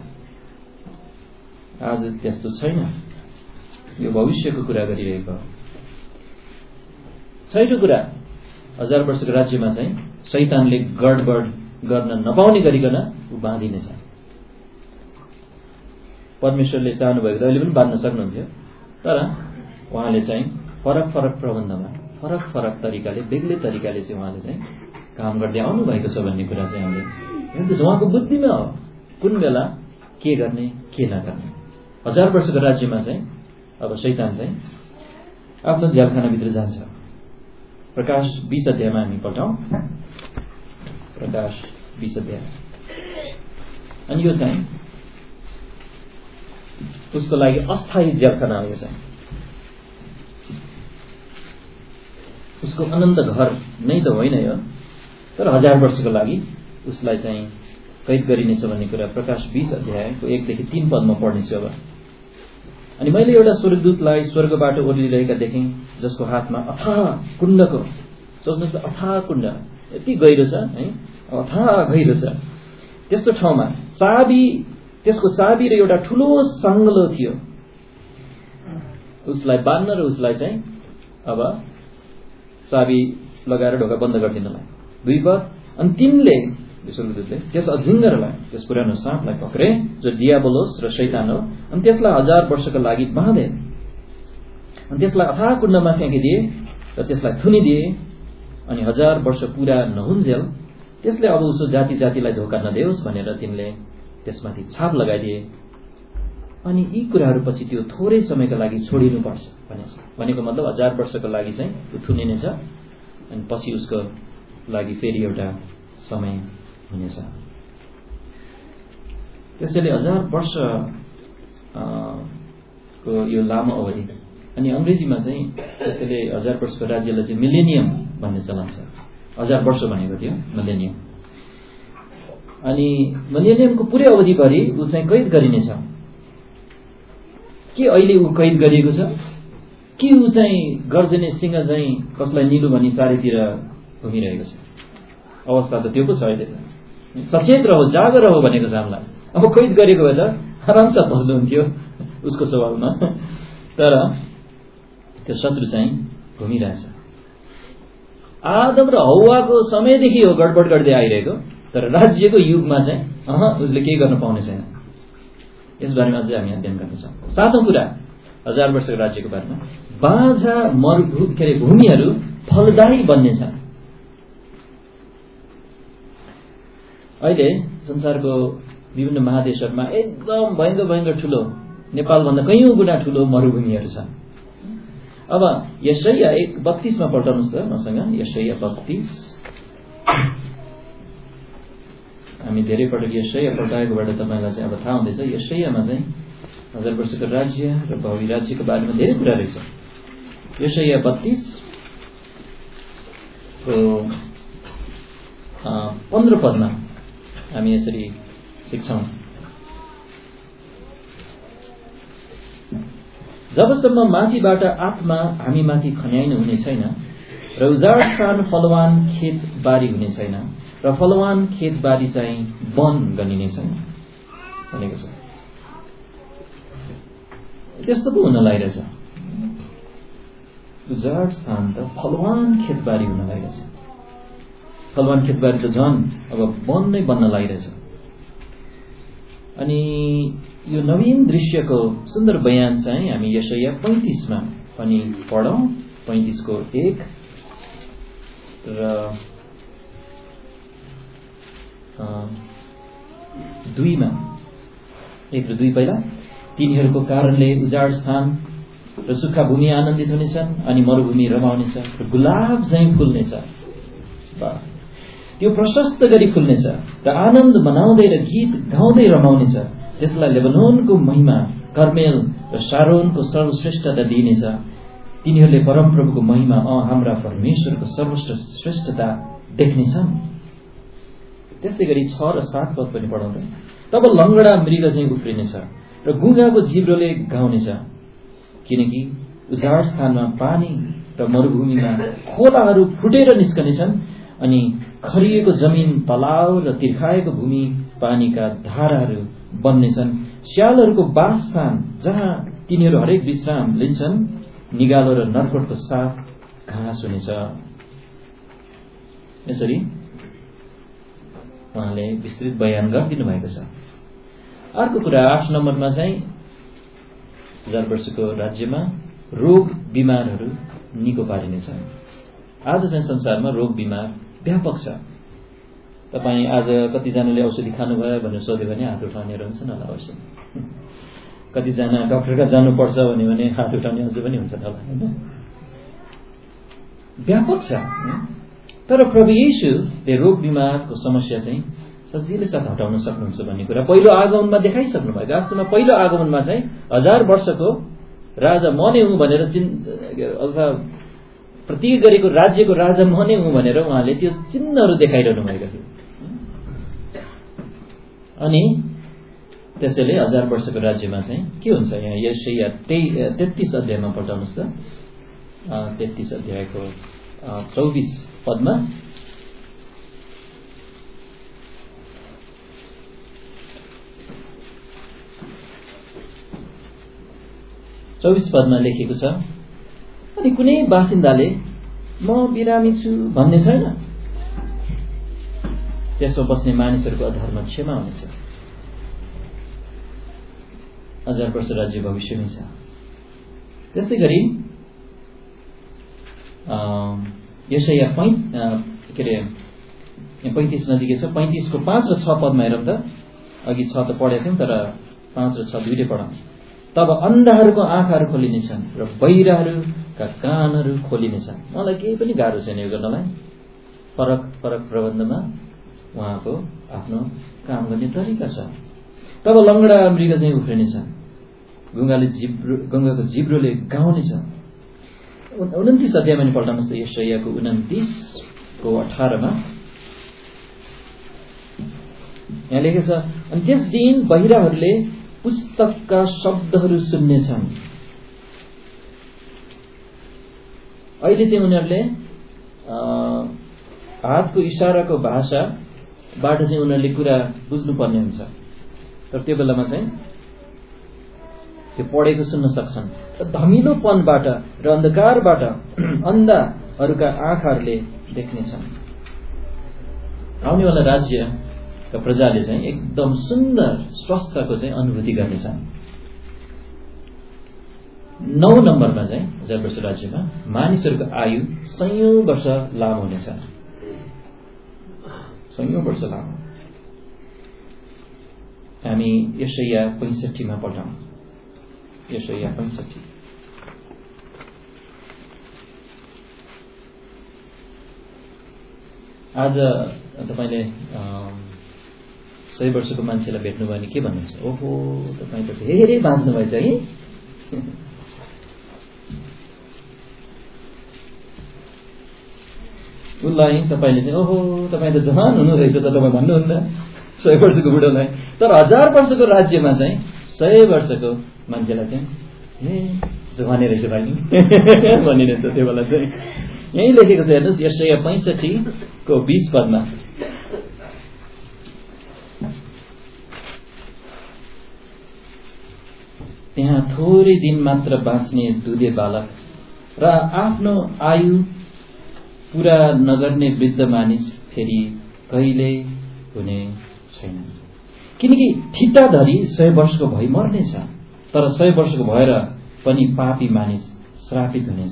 [SPEAKER 1] आज त्यस्तो छैन, यो भविष्यको कुरा गरिरहेको हो। छैटौं कुरा, हजार वर्षको राज्यमा चाहिँ शैतानले गडबड गर्न नपाउने गरिकन ऊ बाँधिनेछ। परमेश्वरले चाहनुभएको अहिले पनि बाँध्न सक्नुहुन्थ्यो, तर उहाँले चाहिँ फरक फरक प्रबन्धमा फरक फरक तरिकाले बेग्लै तरिकाले चाहिँ उहाँले चाहिँ काम गर्दै आउनु भएको छ भन्ने कुरा चाहिँ हामीले उहाँको बुद्धिमा हो कुन बेला के गर्ने के नगर्ने। हजार वर्षको राज्यमा चाहिँ अब शैतान चाहिँ आफ्नो झ्यालखानाभित्र जान्छ। प्रकाश बीस अध्यायमा हामी पढ्छौं, प्रकाश बीस अध्याय। अनि यो चाहिँ उसको लागि अस्थायी झ्यालखाना हो। यो चाहिँ उसको अनन्त घर नै त होइन यो, तर हजार वर्षको लागि उसलाई चाहिँ कैद गरिनेछ भन्ने कुरा प्रकाश बीस अध्यायको एकदेखि तीन पदमा पढ्नेछु अब। अनि मैले एउटा स्वर्गदूतलाई स्वर्गबाट ओर्लिरहेका देखेँ, जसको हातमा अथाह कुण्डको, सोच्नुहोस् त अथाह कुण्ड यति गहिरो छ है, अथाह गहिरो छ, त्यस्तो ठाउँमा चाबी, त्यसको चाबी र एउटा ठुलो सङ्गलो थियो उसलाई बाँध्न र उसलाई चाहिँ अब चाबी लगाएर ढोका बन्द गरिदिनलाई। दुई पद, अनि तिनले स्वर्गदूतले त्यस अजिङ्गरलाई, त्यस पुरानो साँपलाई पक्रे जो डियाबोलोस र शैतान हो, अनि त्यसलाई हजार वर्षको लागि बाँधे अनि त्यसलाई अथाह कुण्डमा फ्याँकिदिए र त्यसलाई थुनिदिए। अनि हजार वर्ष पूरा नहुन्जेल त्यसले अब उसो जाति जातिलाई धोका नदेओस् भनेर तिनले त्यसमाथि छाप लगाइदिए अनि यी कुराहरू पछि त्यो थोरै समयका लागि छोडिनुपर्छ भनेछ। भनेको मतलब हजार वर्षको लागि चाहिँ ऊ थुनिनेछ अनि पछि उसको लागि फेरि एउटा समय हुनेछ। त्यसैले हजार वर्ष को यो लामो अवधि। अनि अङ्ग्रेजीमा चाहिँ त्यसैले हजार वर्षको राज्यलाई चाहिँ मिलेनियम भन्ने चलन छ। हजार वर्ष भनेको थियो मिलेनियम। अनि मिलेनियमको पुरै अवधिभरि ऊ चाहिँ कैद गरिनेछ। के अहिले ऊ कैद गरिएको छ कि ऊ चाहिँ गर्जने सिंह चाहिँ कसलाई निलु भनी चारैतिर घुमिरहेको छ? अवस्था त त्यो पो छ अहिले। सचेत रहो, जागर रहो भनेको छ हामीलाई। अब कैद गरेको भए त आरामसाथ बस्नुहुन्थ्यो उसको सवालमा, तर त्यो शत्रु चाहिँ घुमिरहेछ। आदम र हौवाको समयदेखि हो गडबड गर्दै आइरहेको, तर राज्यको युगमा चाहिँ अह उसले केही गर्न पाउने छैन। यस बारेमा चाहिँ हामी अध्ययन गर्नेछौँ। सातौं कुरा हजार वर्षको राज्यको बारेमा, बाँझा मरुभूमि के अरे भूमिहरू फलदायी बन्नेछन्। अहिले संसारको विभिन्न महादेशहरूमा एकदम भयङ्कर भयङ्कर ठुलो, नेपालभन्दा कैयौँ गुणा ठुलो मरुभूमिहरू छन्। अब यशाया एक बत्तीसमा पल्टाउनुहोस् त मसँग। यशाया बत्तीस, हामी धेरै पटक यशाया पल्टाएकोबाट तपाईँलाई चाहिँ अब थाहा हुँदैछ। यशायामा चाहिँ हजार वर्षको राज्य र भावी राज्यको बारेमा धेरै कुरा रहेछ। यशाया बत्तीस को पन्ध्र पदमा हामी यसरी सिक्छौँ, जबसम्म माथिबाट आत्मा हामी माथि खन्याइनु हुने छैन र उजाड स्थान फलवान खेत बारी हुने छैन र फलवान खेत बारी चाहिँ वन गनिने छैन भनेको छ। त्यस्तो पो हुन लागिरहेछ। उजाड स्थान त फलवान खेत बारी हुन लागिरहेछ। फलवान खेत बारी त झन् अब वन नै बन्न लागिरहेछ। अनि यो नवीन दृश्यको सुन्दर बयान चाहिँ हामी यशाया पैंतीसमा पनि पढौँ। पैंतीसको एक र दुईमा, एक र दुई पहिला, तिनीहरूको कारणले उजाड स्थान र सुक्खा भूमि आनन्दित हुनेछन् अनि मरुभूमि रमाउनेछ र गुलाब झैं फुल्नेछ। त्यो प्रशस्त गरी फुल्नेछ र आनन्द मनाउँदै र गीत गाउँदै रमाउनेछ। त्यसलाई लेबनोनको महिमा, कर्मेल र शारोनको सर्वश्रेष्ठता दिइनेछ। तिनीहरूले परमप्रभुको महिमा, अ हाम्रा परमेश्वरको सर्वश्रेष्ठता देख्नेछन्। त्यस्तै गरी छ र सात पद पनि पढाउँदै, तब लङ्गडा मृग चाहिँ उफ्रिनेछ र गुङ्गाको जिब्रोले गाउनेछ, किनकि उजाड स्थानमा पानी र मरुभूमिमा खोलाहरू फुटेर निस्कनेछन् अनि खरिएको जमिन तलाउ र तिर्खाएको भूमि पानीका धाराहरू बन्नेछन्। स्यालहरूको वासस्थान जहाँ तिनीहरू हरेक विश्राम लिन्छन्, निगालो र नर्कोटको साफ घाँस हुनेछ। यसरी उहाँले विस्तृत बयान गरिदिनु भएको छ। अर्को कुरा आठ नम्बरमा चाहिँ हजार वर्षको राज्यमा रोग बिमारहरू निको पारिनेछ। आज चाहिँ संसारमा रोग बिमार व्यापक छ। तपाईँ आज कतिजनाले औषधि खानुभयो भनेर सोध्यो भने हात उठाउनेहरू हुन्छन् होला अवश्य। कतिजना डाक्टरका जानुपर्छ भन्यो भने हात उठाउने अझै पनि हुन्छ होला, होइन? व्यापक छ। तर प्रभु येशूले रोग बिमारको समस्या चाहिँ सजिलै साथ हटाउन सक्नुहुन्छ भन्ने कुरा पहिलो आगमनमा देखाइसक्नु भएको। वास्तवमा पहिलो आगमनमा चाहिँ हजार वर्षको राजा म नै हुँ भनेर चिन् अथवा प्रतीक गरेको राज्यको राजा म नै हुँ भनेर उहाँले त्यो चिन्हहरू देखाइरहनु भएको थियो। अनि त्यसैले हजार वर्षको राज्यमा चाहिँ के हुन्छ? यहाँ यशाया तेत्तीस अध्यायमा पल्टाउनुहोस् त। तेत्तीस अध्यायको चौबिस पदमा, चौबिस पदमा लेखिएको छ, अनि कुनै बासिन्दाले म बिरामी छु भन्ने छैन। त्यसमा बस्ने मानिसहरूको अधर्म क्षमा हुनेछ। हजार वर्ष राज्य भविष्यमै छ। त्यस्तै गरी यशाया पैँ के अरे पैँतिस नजिकै छ। पैँतिसको पाँच र छ पदमा हेरौँ त। अघि छ त पढेको थियौँ, तर पाँच र छ दुईटै पढौँ। तब अन्धाहरूको आँखाहरू खोलिनेछन् र बहिराहरूका कानहरू खोलिनेछन्। मलाई केही पनि गाह्रो छैन यो गर्नलाई। फरक फरक प्रबन्धमा उहाँको आफ्नो काम गर्ने तरिका छ। तब लङ्गडा मृग चाहिँ उफ्रिनेछन्, गुङ्गाले जिब्रो गङ्गाको जिब्रोले गाउनेछ। उन्तिस अध्यायमा नि पल्टाउनुहोस् त, यशायाको उन्तिसको अठारमा यहाँ लेखेको छ, अनि त्यस दिन बहिराहरूले पुस्तकका शब्दहरू सुन्नेछन्। अहिले चाहिँ उनीहरूले हातको इशाराको भाषाबाट चाहिँ उनीहरूले कुरा बुझ्नुपर्ने हुन्छ, तर त्यो बेलामा चाहिँ त्यो पढेको सुन्न सक्छन्। र धमिलोपनबाट र अन्धकारबाट अन्धाहरूका आँखाहरूले देख्नेछन्। आउनेवाला राज्यका प्रजाले चाहिँ एकदम सुन्दर स्वस्थको चाहिँ अनुभूति गर्नेछन्। नौ नम्बरमा चाहिँ हजार वर्ष राज्यमा मानिसहरूको आयु सयौं वर्ष लामो हुनेछ। सयौं वर्ष लामो। हामी यशाया पैंसठीमा पल्टाउँ। यशाया पैंसठी। आज तपाईँले सय वर्षको मान्छेलाई भेट्नुभयो भने के भन्नुहुन्छ? ओहो, तपाईँ त धेरै बाँच्नु भएछ है। उसलाई तपाईँले चाहिँ ओहो तपाईँ त जवान हुनु रहेछ त तपाईँ भन्नुहुन्न सय वर्षको बुढोलाई। तर हजार वर्षको राज्यमा चाहिँ सय वर्षको मान्छेलाई चाहिँ ए जवानै रहेछ भाइ भनिन्छ त्यो बेला चाहिँ। यही लेखेको छ हेर्नुहोस्, यशाया पैंसठी को बीस पदमा, त्यहाँ थोरै दिन मात्र बाँच्ने दुधे बालक र आफ्नो आयु पूरा नगर्ने वृद्ध मानिस फेरि कहिले हुने छैन। किनकि ठिट्टाधरी सय वर्षको भई मर्नेछ, तर सय वर्षको भएर पनि पापी मानिस श्रापित हुनेछ।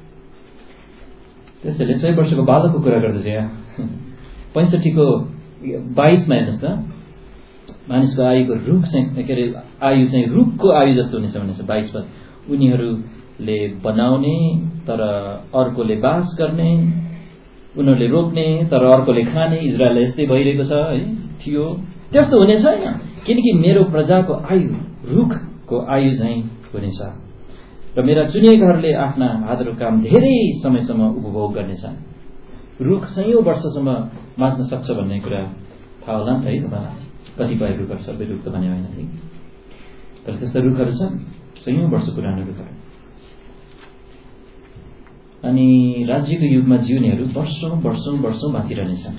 [SPEAKER 1] त्यसैले सय वर्षको बालकको कुरा गर्दैछ यहाँ। पैंसठीको बाइसमा हेर्नुहोस् त, मानिसको आयुको रुख चाहिँ के अरे आयु चाहिँ रुखको आयु जस्तो हुनेछ भनेछ। बाइस पद, उनीहरूले बनाउने तर अर्कोले बास गर्ने, उनीहरूले रोप्ने तर अर्कोले खाने। इजरायललाई यस्तै भइरहेको छ है, थियो त्यस्तो हुने छैन। किनकि मेरो प्रजाको आयु रुखको आयु चाहिँ हुनेछ र मेरा चुनिएकाहरूले आफ्ना हातहरू काम धेरै समयसम्म उपभोग गर्नेछन्। रुख सयौं वर्षसम्म बाँच्न सक्छ भन्ने कुरा थाहा होला नि त है तपाईँलाई। कतिपय रुखहरू, सबै रुख त भने होइन है, तर त्यस्ता रुखहरू छन् सयौं वर्ष पुरानो रुखहरू। अनि राज्यको युगमा जिउनेहरू वर्षौं वर्षौं वर्षौं बाँचिरहनेछन्।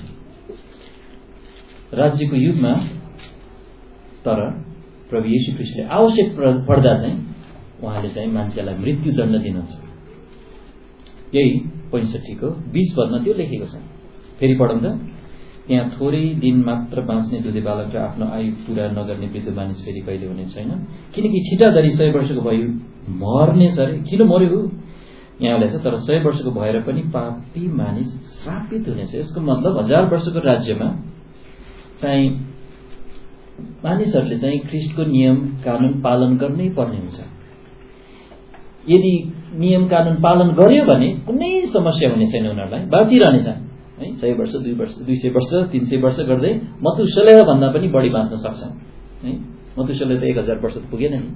[SPEAKER 1] राज्यको युगमा तर प्रभु येशू ख्रीष्टले आवश्यक पर्दा चाहिँ उहाँले चाहिँ मान्छेलाई मृत्युदण्ड दिनुहुन्छ। यही पैंसठीको बीस पदमा त्यो लेखेको छ। फेरि पढौँ त, त्यहाँ थोरै दिन मात्र बाँच्ने दुधे बालक र आफ्नो आयु पूरा नगर्ने वृद्ध मानिस फेरि कहिले हुने छैन। किनकि ठिटाधरी सय वर्षको भयो मर्नेछ अरे। किन मर्यो यहाँलाई छ, तर सय वर्षको भएर पनि पापी मानिस श्रापित हुनेछ। यसको मतलब हजार वर्षको राज्यमा चाहिँ मानिसहरूले चाहिँ ख्रीष्टको नियम कानून पालन गर्नै पर्ने हुन्छ। यदि नियम कानून पालन गर्यो भने कुनै समस्या हुने छैन, उनीहरूलाई बाँचिरहनेछन् है। सय वर्ष, दुई वर्ष, दुई सय वर्ष, तीन सय वर्ष गर्दै मथुसेलह भन्दा पनि बढी बाँच्न सक्छन् है। मथुसेलह त एक हजार वर्ष पुगेन नि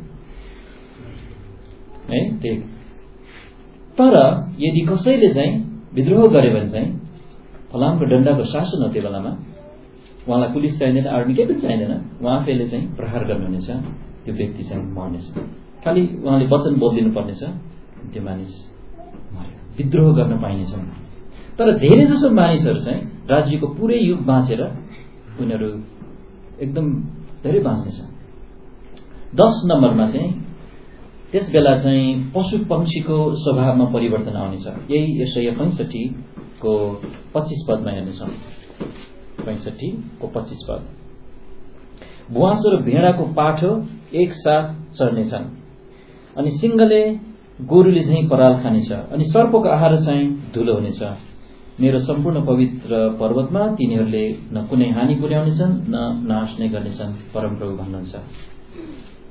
[SPEAKER 1] है। त्यही तर यदि कसैले चाहिँ विद्रोह गर्यो भने चाहिँ फलामको डन्डाको शासन हो। त्यो बेलामा उहाँलाई पुलिस चाहिँदैन, आर्मी केही पनि चाहिँदैन, उहाँ आफैले चाहिँ प्रहार गर्नुहुनेछ, त्यो व्यक्ति चाहिँ मर्नेछ। खालि उहाँले वचन बोलिदिनु पर्नेछ, त्यो मानिस मर्यो, विद्रोह गर्न पाइनेछ। तर धेरै जसो मानिसहरू चाहिँ राज्यको पुरै युग बाँचेर उनीहरू एकदम धेरै बाँच्नेछ। दस नम्बरमा चाहिँ त्यस बेला चाहिँ पशु पंक्षीको स्वभावमा परिवर्तन आउनेछ। यही यशाया पैंसठीको पच्चीस पदमा हेर्नेछौँ। पैंसठीको पच्चीस पद, भुवासो र भेडाको पाठो एक साथ चढ्नेछन्, अनि सिंहले गोरुले चाहिँ पराल खानेछ, अनि सर्पको आहार चाहिँ धुलो हुनेछ। मेरो सम्पूर्ण पवित्र पर्वतमा तिनीहरूले न कुनै हानि पुर्याउनेछन् न नाश नै गर्नेछन्, परमप्रभु भन्नुहुन्छ।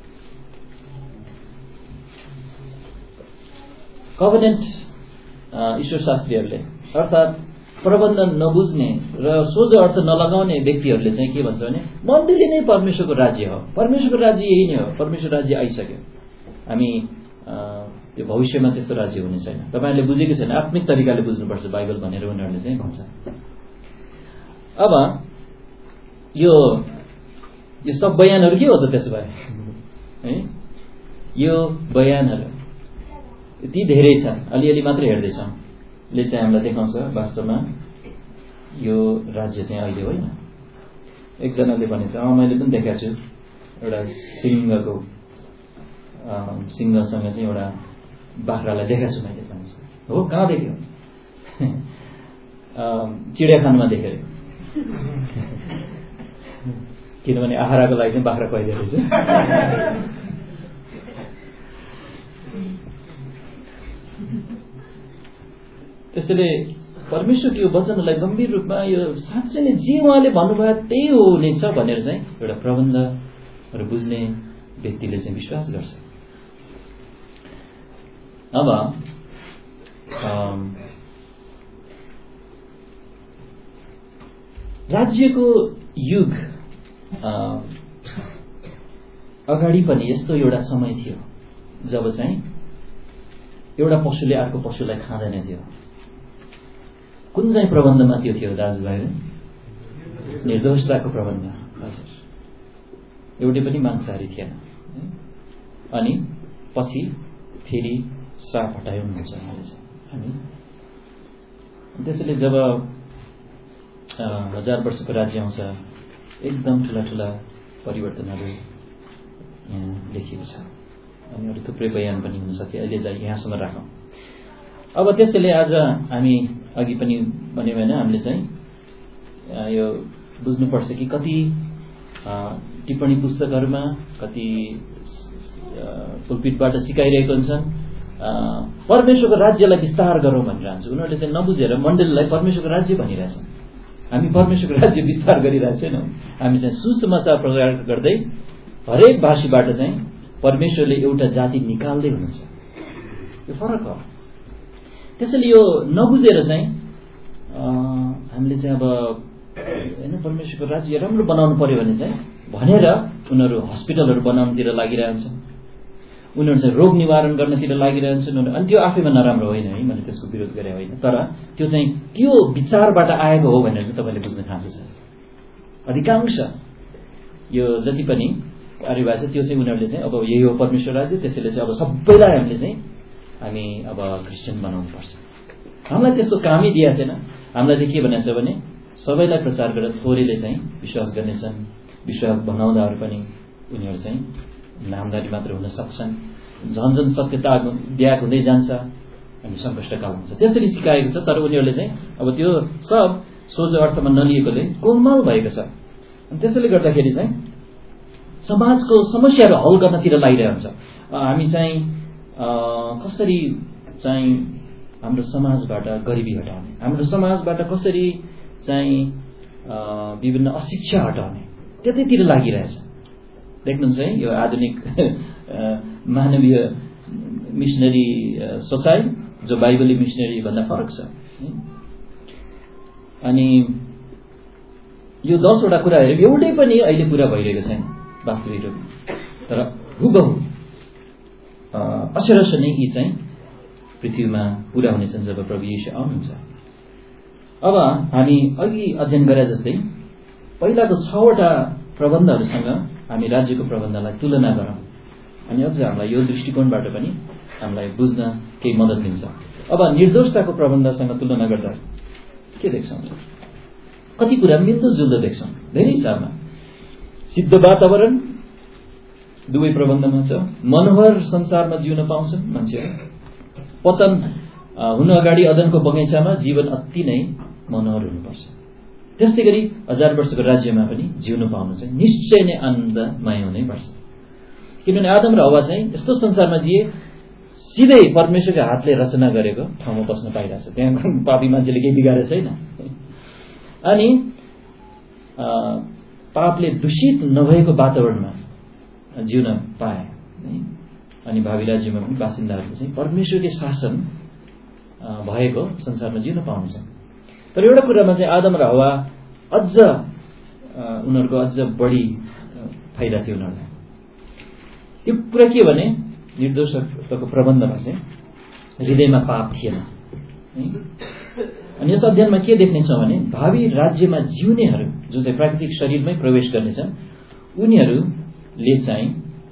[SPEAKER 1] कभनेन्ट ईश्वर शास्त्रीहरूले अर्थात् प्रबन्धन नबुझ्ने र सोझो अर्थ नलगाउने व्यक्तिहरूले चाहिँ के भन्छ भने मण्डली नै परमेश्वरको राज्य हो, परमेश्वरको राज्य यही नै हो, परमेश्वर राज्य आइसक्यो, हामी त्यो भविष्यमा त्यस्तो राज्य हुने छैन, तपाईँहरूले बुझेकै छैन, आत्मिक तरिकाले बुझ्नुपर्छ बाइबल भनेर उनीहरूले चाहिँ भन्छ। अब यो यो सब बयानहरू के हो त त्यसो भए है? यो बयानहरू यति धेरै छन्, अलिअलि मात्रै हेर्दैछौँ, ले चाहिँ हामीलाई देखाउँछ वास्तवमा यो राज्य चाहिँ अहिले होइन। एकजनाले भनेछ अँ मैले पनि देखाएको छु, एउटा सिंहको सिंहसँग चाहिँ एउटा बाख्रालाई देखाएको छु मैले भनेछ। हो, कहाँ देख्यो? चिडियाखानामा देखेँ किनभने आहाराको लागि चाहिँ बाख्रा खुवाइदिएको रहेछ। त्यसैले परमेश्वरको यो वचनलाई गम्भीर रूपमा यो साँच्चै नै जे उहाँले भन्नुभयो त्यही हो हुनेछ भनेर चाहिँ एउटा प्रबन्धहरू बुझ्ने व्यक्तिले चाहिँ विश्वास गर्छ। अब राज्यको युग अगाडि पनि यस्तो एउटा समय थियो जब चाहिँ एउटा पशुले अर्को पशुलाई खाँदैन थियो। कुन चाहिँ प्रबन्धमा त्यो थियो दाजुभाइहरू? निर्दोषताको प्रबन्ध। हजुर, एउटै पनि मांसाहारी थिएन। अनि पछि फेरि श्राप हटायो हुन्छ उहाँले चाहिँ। अनि त्यसैले जब हजार वर्षको राज्य आउँछ एकदम ठुला ठुला परिवर्तनहरू लेखिएको छ, अनि अरू थुप्रै बयान पनि हुन सक्यो, अहिले चाहिँ यहाँसम्म राखौँ। अब त्यसैले आज हामी अघि पनि भन्यौँ होइन, हामीले चाहिँ यो बुझ्नुपर्छ कि कति टिप्पणी पुस्तकहरूमा कति पुलपिटबाट सिकाइरहेको हुन्छन् परमेश्वरको राज्यलाई विस्तार गरौँ भनिरहन्छ। उनीहरूले चाहिँ नबुझेर मण्डलीलाई परमेश्वरको राज्य भनिरहेछन्। हामी परमेश्वरको राज्य विस्तार गरिरहेको छैनौँ, हामी चाहिँ सुसमाचार प्रचार गर्दै हरेक भाषीबाट चाहिँ परमेश्वरले एउटा जाति निकाल्दै हुनुहुन्छ। यो फरक हो। त्यसैले यो नबुझेर चाहिँ हामीले चाहिँ अब होइन परमेश्वरको राज्य राम्रो बनाउनु पर्यो भने चाहिँ भनेर उनीहरू हस्पिटलहरू बनाउनुतिर लागिरहन्छन्, उनीहरू चाहिँ रोग निवारण गर्नतिर लागिरहन्छन्। अनि त्यो आफैमा नराम्रो होइन है, मैले त्यसको विरोध गरे होइन, तर त्यो चाहिँ त्यो विचारबाट आएको हो भनेर चाहिँ तपाईँले बुझ्न खाँचो छ। अधिकांश यो जति पनि कार्यवाही छ त्यो चाहिँ उनीहरूले चाहिँ अब यही हो परमेश्वर राज्य, त्यसैले चाहिँ अब सबैलाई हामीले चाहिँ हामी अब क्रिस्चियन बनाउनु पर्छ। हामीलाई त्यस्तो कामै दिएको छैन। हामीलाई चाहिँ के भनेको छ भने सबैलाई प्रचार गरेर थोरैले चाहिँ विश्वास गर्नेछन्, विश्वास बनाउँदाहरू पनि उनीहरू चाहिँ नामदारी मात्र हुन सक्छन्, झन् झन् सत्यता ब्याग हुँदै जान्छ अनि सङ्कष्टकाल हुन्छ, त्यसरी सिकाएको छ। तर उनीहरूले चाहिँ अब त्यो सब सोझो अर्थमा नलिएकोले गोलमाल भएको छ। अनि त्यसैले गर्दाखेरि चाहिँ समाजको समस्याहरू हल गर्नतिर लागिरहेको हुन्छ। हामी चाहिँ कसरी चाहिँ हाम्रो समाजबाट गरिबी हटाउने, हाम्रो समाजबाट कसरी चाहिँ विभिन्न अशिक्षा हटाउने, त्यतैतिर लागिरहेछ। देख्नुहुन्छ है यो आधुनिक मानवीय मिसनरी सोचाइ जो बाइबली मिसनरी भन्दा फरक छ। अनि यो दसवटा कुराहरू एउटै पनि अहिले पुरा भइरहेको छैन वास्तविक रूपमा, तर हुबहु अक्षरश नै यी चाहिँ पृथ्वीमा पुरा हुनेछन् जब प्रभु येशू आउनुहुन्छ। अब हामी अघि अध्ययन गरे जस्तै पहिलाको छवटा प्रबन्धहरूसँग हामी राज्यको प्रबन्धलाई तुलना गरौँ, अनि अझ हामीलाई यो दृष्टिकोणबाट पनि हामीलाई बुझ्न केही मद्दत दिन्छ। अब निर्दोषताको प्रबन्धसँग तुलना गर्दा के देख्छौँ? कति कुरा मिल्दो जुल्दो देख्छौँ धेरै हिसाबमा। सिद्ध वातावरण दुवै प्रबन्धमा छ, मनोहर संसारमा जिउन पाउँछन् मान्छेहरू, पतन हुन अगाडि अदनको बगैँचामा जीवन अति नै मनोहर हुनुपर्छ। त्यस्तै गरी हजार वर्षको राज्यमा पनि जिउनु पाउनु चाहिँ निश्चय नै आनन्दमय हुनैपर्छ। किनभने आदम र हव्वा चाहिँ यस्तो संसारमा जिए सिधै परमेश्वरको हातले रचना गरेको ठाउँमा बस्न पाइरहेछ, त्यहाँ पापी मान्छेले केही बिगारेको छैन। अनि पापले दूषित नभएको वातावरणमा जिउन पाए। अनि भावी राज्यमा पनि बासिन्दाहरूले चाहिँ परमेश्वरकै शासन भएको संसारमा जिउन पाउनेछन्। तर एउटा कुरामा चाहिँ आदम र हवा अझ उनीहरूको अझ बढी फाइदा थियो उनीहरूलाई। त्यो कुरा के भने निर्दोषको प्रबन्धमा चाहिँ हृदयमा पाप थिएन। अनि यस अध्ययनमा के देख्नेछौँ भने भावी राज्यमा जिउनेहरू जुन चाहिँ प्राकृतिक शरीरमै प्रवेश गर्नेछन् उनीहरूले चाहिँ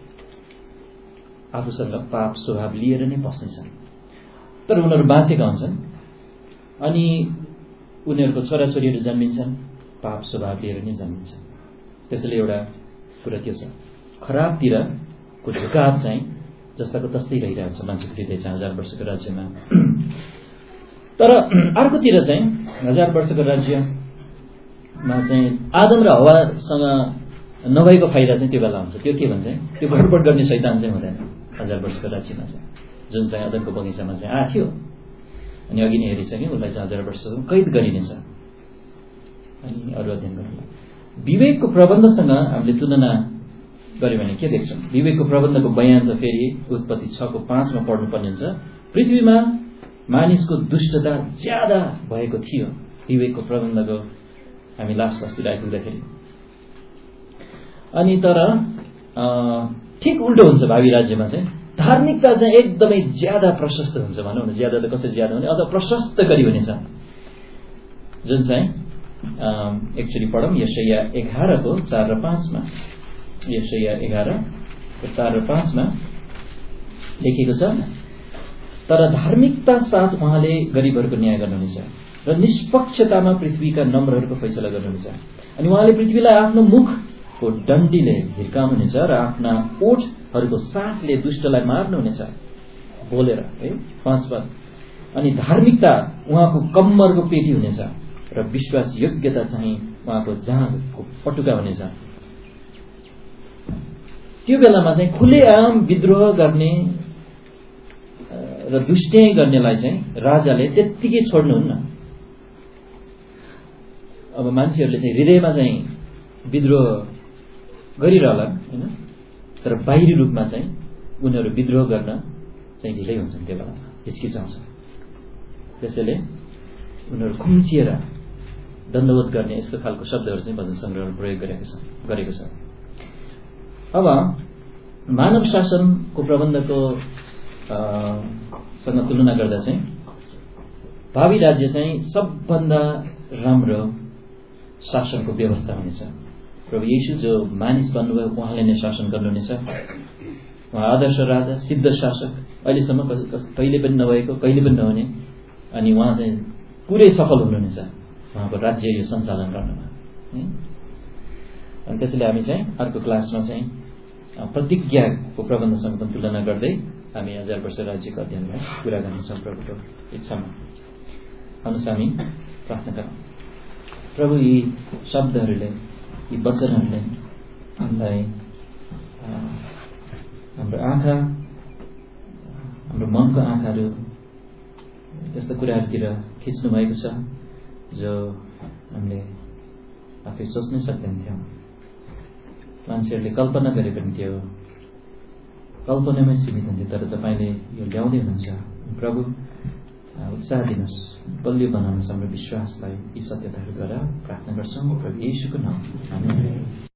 [SPEAKER 1] आफूसँग पाप स्वभाव लिएर नै बस्नेछन्। तर उनीहरू बाँचेका हुन्छन् अनि उनीहरूको छोराछोरीहरू जन्मिन्छन् पाप स्वभाव लिएर नै जन्मिन्छन्। त्यसैले एउटा कुरा त्यो छ, खराबतिरको झुकाव चाहिँ जस्ताको तस्तै रहिरहेको छ मान्छेको हृदय चाहिँ हजार वर्षको राज्यमा। तर अर्कोतिर चाहिँ हजार वर्षको राज्यमा चाहिँ आदम र हवासँग नभएको फाइदा चाहिँ त्यो बेला हुन्छ। त्यो के भन्छ, त्यो गडबड गर्ने शैतान चाहिँ हुँदैन हजार वर्षको राज्यमा चाहिँ, जुन चाहिँ अदनको बगैँचामा चाहिँ आथ्यो अनि अघि नै हेरिसक्यो उसलाई चाहिँ हजार वर्षसम्म कैद गरिनेछ। अनि अरू अध्ययन गर्नु विवेकको प्रबन्धसँग हामीले तुलना गर्यो भने के देख्छौँ? विवेकको प्रबन्धको बयान त फेरि उत्पत्ति छको पाँचमा पढ्नुपर्ने हुन्छ। पृथ्वीमा मानिसको दुष्टता ज्यादा भएको थियो विवेकको प्रबन्धको हामी लास्ट बस्तिर आइपुग्दाखेरि। अनि तर ठिक उल्टो हुन्छ भावी राज्यमा चाहिँ धार्मिकता चाहिँ एकदमै ज्यादा प्रशस्त हुन्छ भनौँ न। ज्यादा त कसरी ज्यादा भने अझ प्रशस्त गरी हुनेछ, जुन चाहिँ एक्चुअली पढौँ यशाया एघारको चार र पाँचमा। यशाया एघारको चार र पाँचमा लेखिएको छ, तर धार्मिकता साथ उहाँले गरिबहरूको न्याय गर्नुहुनेछ र निष्पक्षतामा पृथ्वीका नम्रहरूको फैसला गर्नुहुनेछ। अनि उहाँले पृथ्वीलाई आफ्नो मुखको डन्डीले हिर्काउनुहुनेछ र आफ्ना ओठहरूको सासले दुष्टलाई मार्नुहुनेछ बोलेर है। पाँच पद, अनि धार्मिकता उहाँको कम्मरको पेटी हुनेछ र विश्वास योग्यता चाहिँ उहाँको जाँघको पटुका हुनेछ। त्यो बेलामा चाहिँ खुलेआम विद्रोह गर्ने र दुष्ट्याइ गर्नेलाई चाहिँ राजाले त्यत्तिकै छोड्नुहुन्न। अब मान्छेहरूले चाहिँ हृदयमा चाहिँ विद्रोह गरिरहला होइन, तर बाहिरी रूपमा चाहिँ उनीहरू विद्रोह गर्न चाहिँ ढिलै हुन्छन्, त्यो बेला हिचकिचाउँछ। त्यसैले उनीहरू खुम्चिएर दण्डवत गर्ने यस्तो खालको शब्दहरू चाहिँ भजन सङ्ग्रहमा प्रयोग गरेको छ गरेको छ। अब मानव शासनको प्रबन्धको सँग तुलना गर्दा चाहिँ भावी राज्य चाहिँ सबभन्दा राम्रो शासनको व्यवस्था हुनेछ। प्रभु येशू जो मानिस बन्नुभयो उहाँले नै शासन गर्नुहुनेछ। उहाँ आदर्श राजा, सिद्ध शासक, अहिलेसम्म कहिले पनि नभएको, कहिले पनि नहुने। अनि उहाँ चाहिँ पुरै सफल हुनुहुनेछ उहाँको राज्य यो सञ्चालन गर्नमा। अनि त्यसैले हामी चाहिँ अर्को क्लासमा चाहिँ प्रतिज्ञाको प्रबन्धसँग पनि तुलना गर्दै हामी हजार वर्ष राज्यको अध्ययनमा कुरा गर्नेछौँ प्रभुको इच्छामा। अनुसार हामी प्रार्थना गरौँ। प्रभु यी शब्दहरूले, यी वचनहरूले हामीलाई हाम्रो आँखा, हाम्रो मनको आँखाहरू त्यस्तो कुराहरूतिर खिच्नु भएको छ जो हामीले आफै सोच्नै सक्दैन थियौँ। मान्छेहरूले कल्पना गरे पनि त्यो कल्पनामै सीमित हुन्थ्यो, तर तपाईँले यो ल्याउँदै हुनुहुन्छ। प्रभु उत्साह दिनुहोस्, बलियो बनाउनुहोस् हाम्रो विश्वासलाई। यी सत्यताहरूद्वारा प्रार्थना गर्छौँ प्रभु येशूको नाममा, आमेन।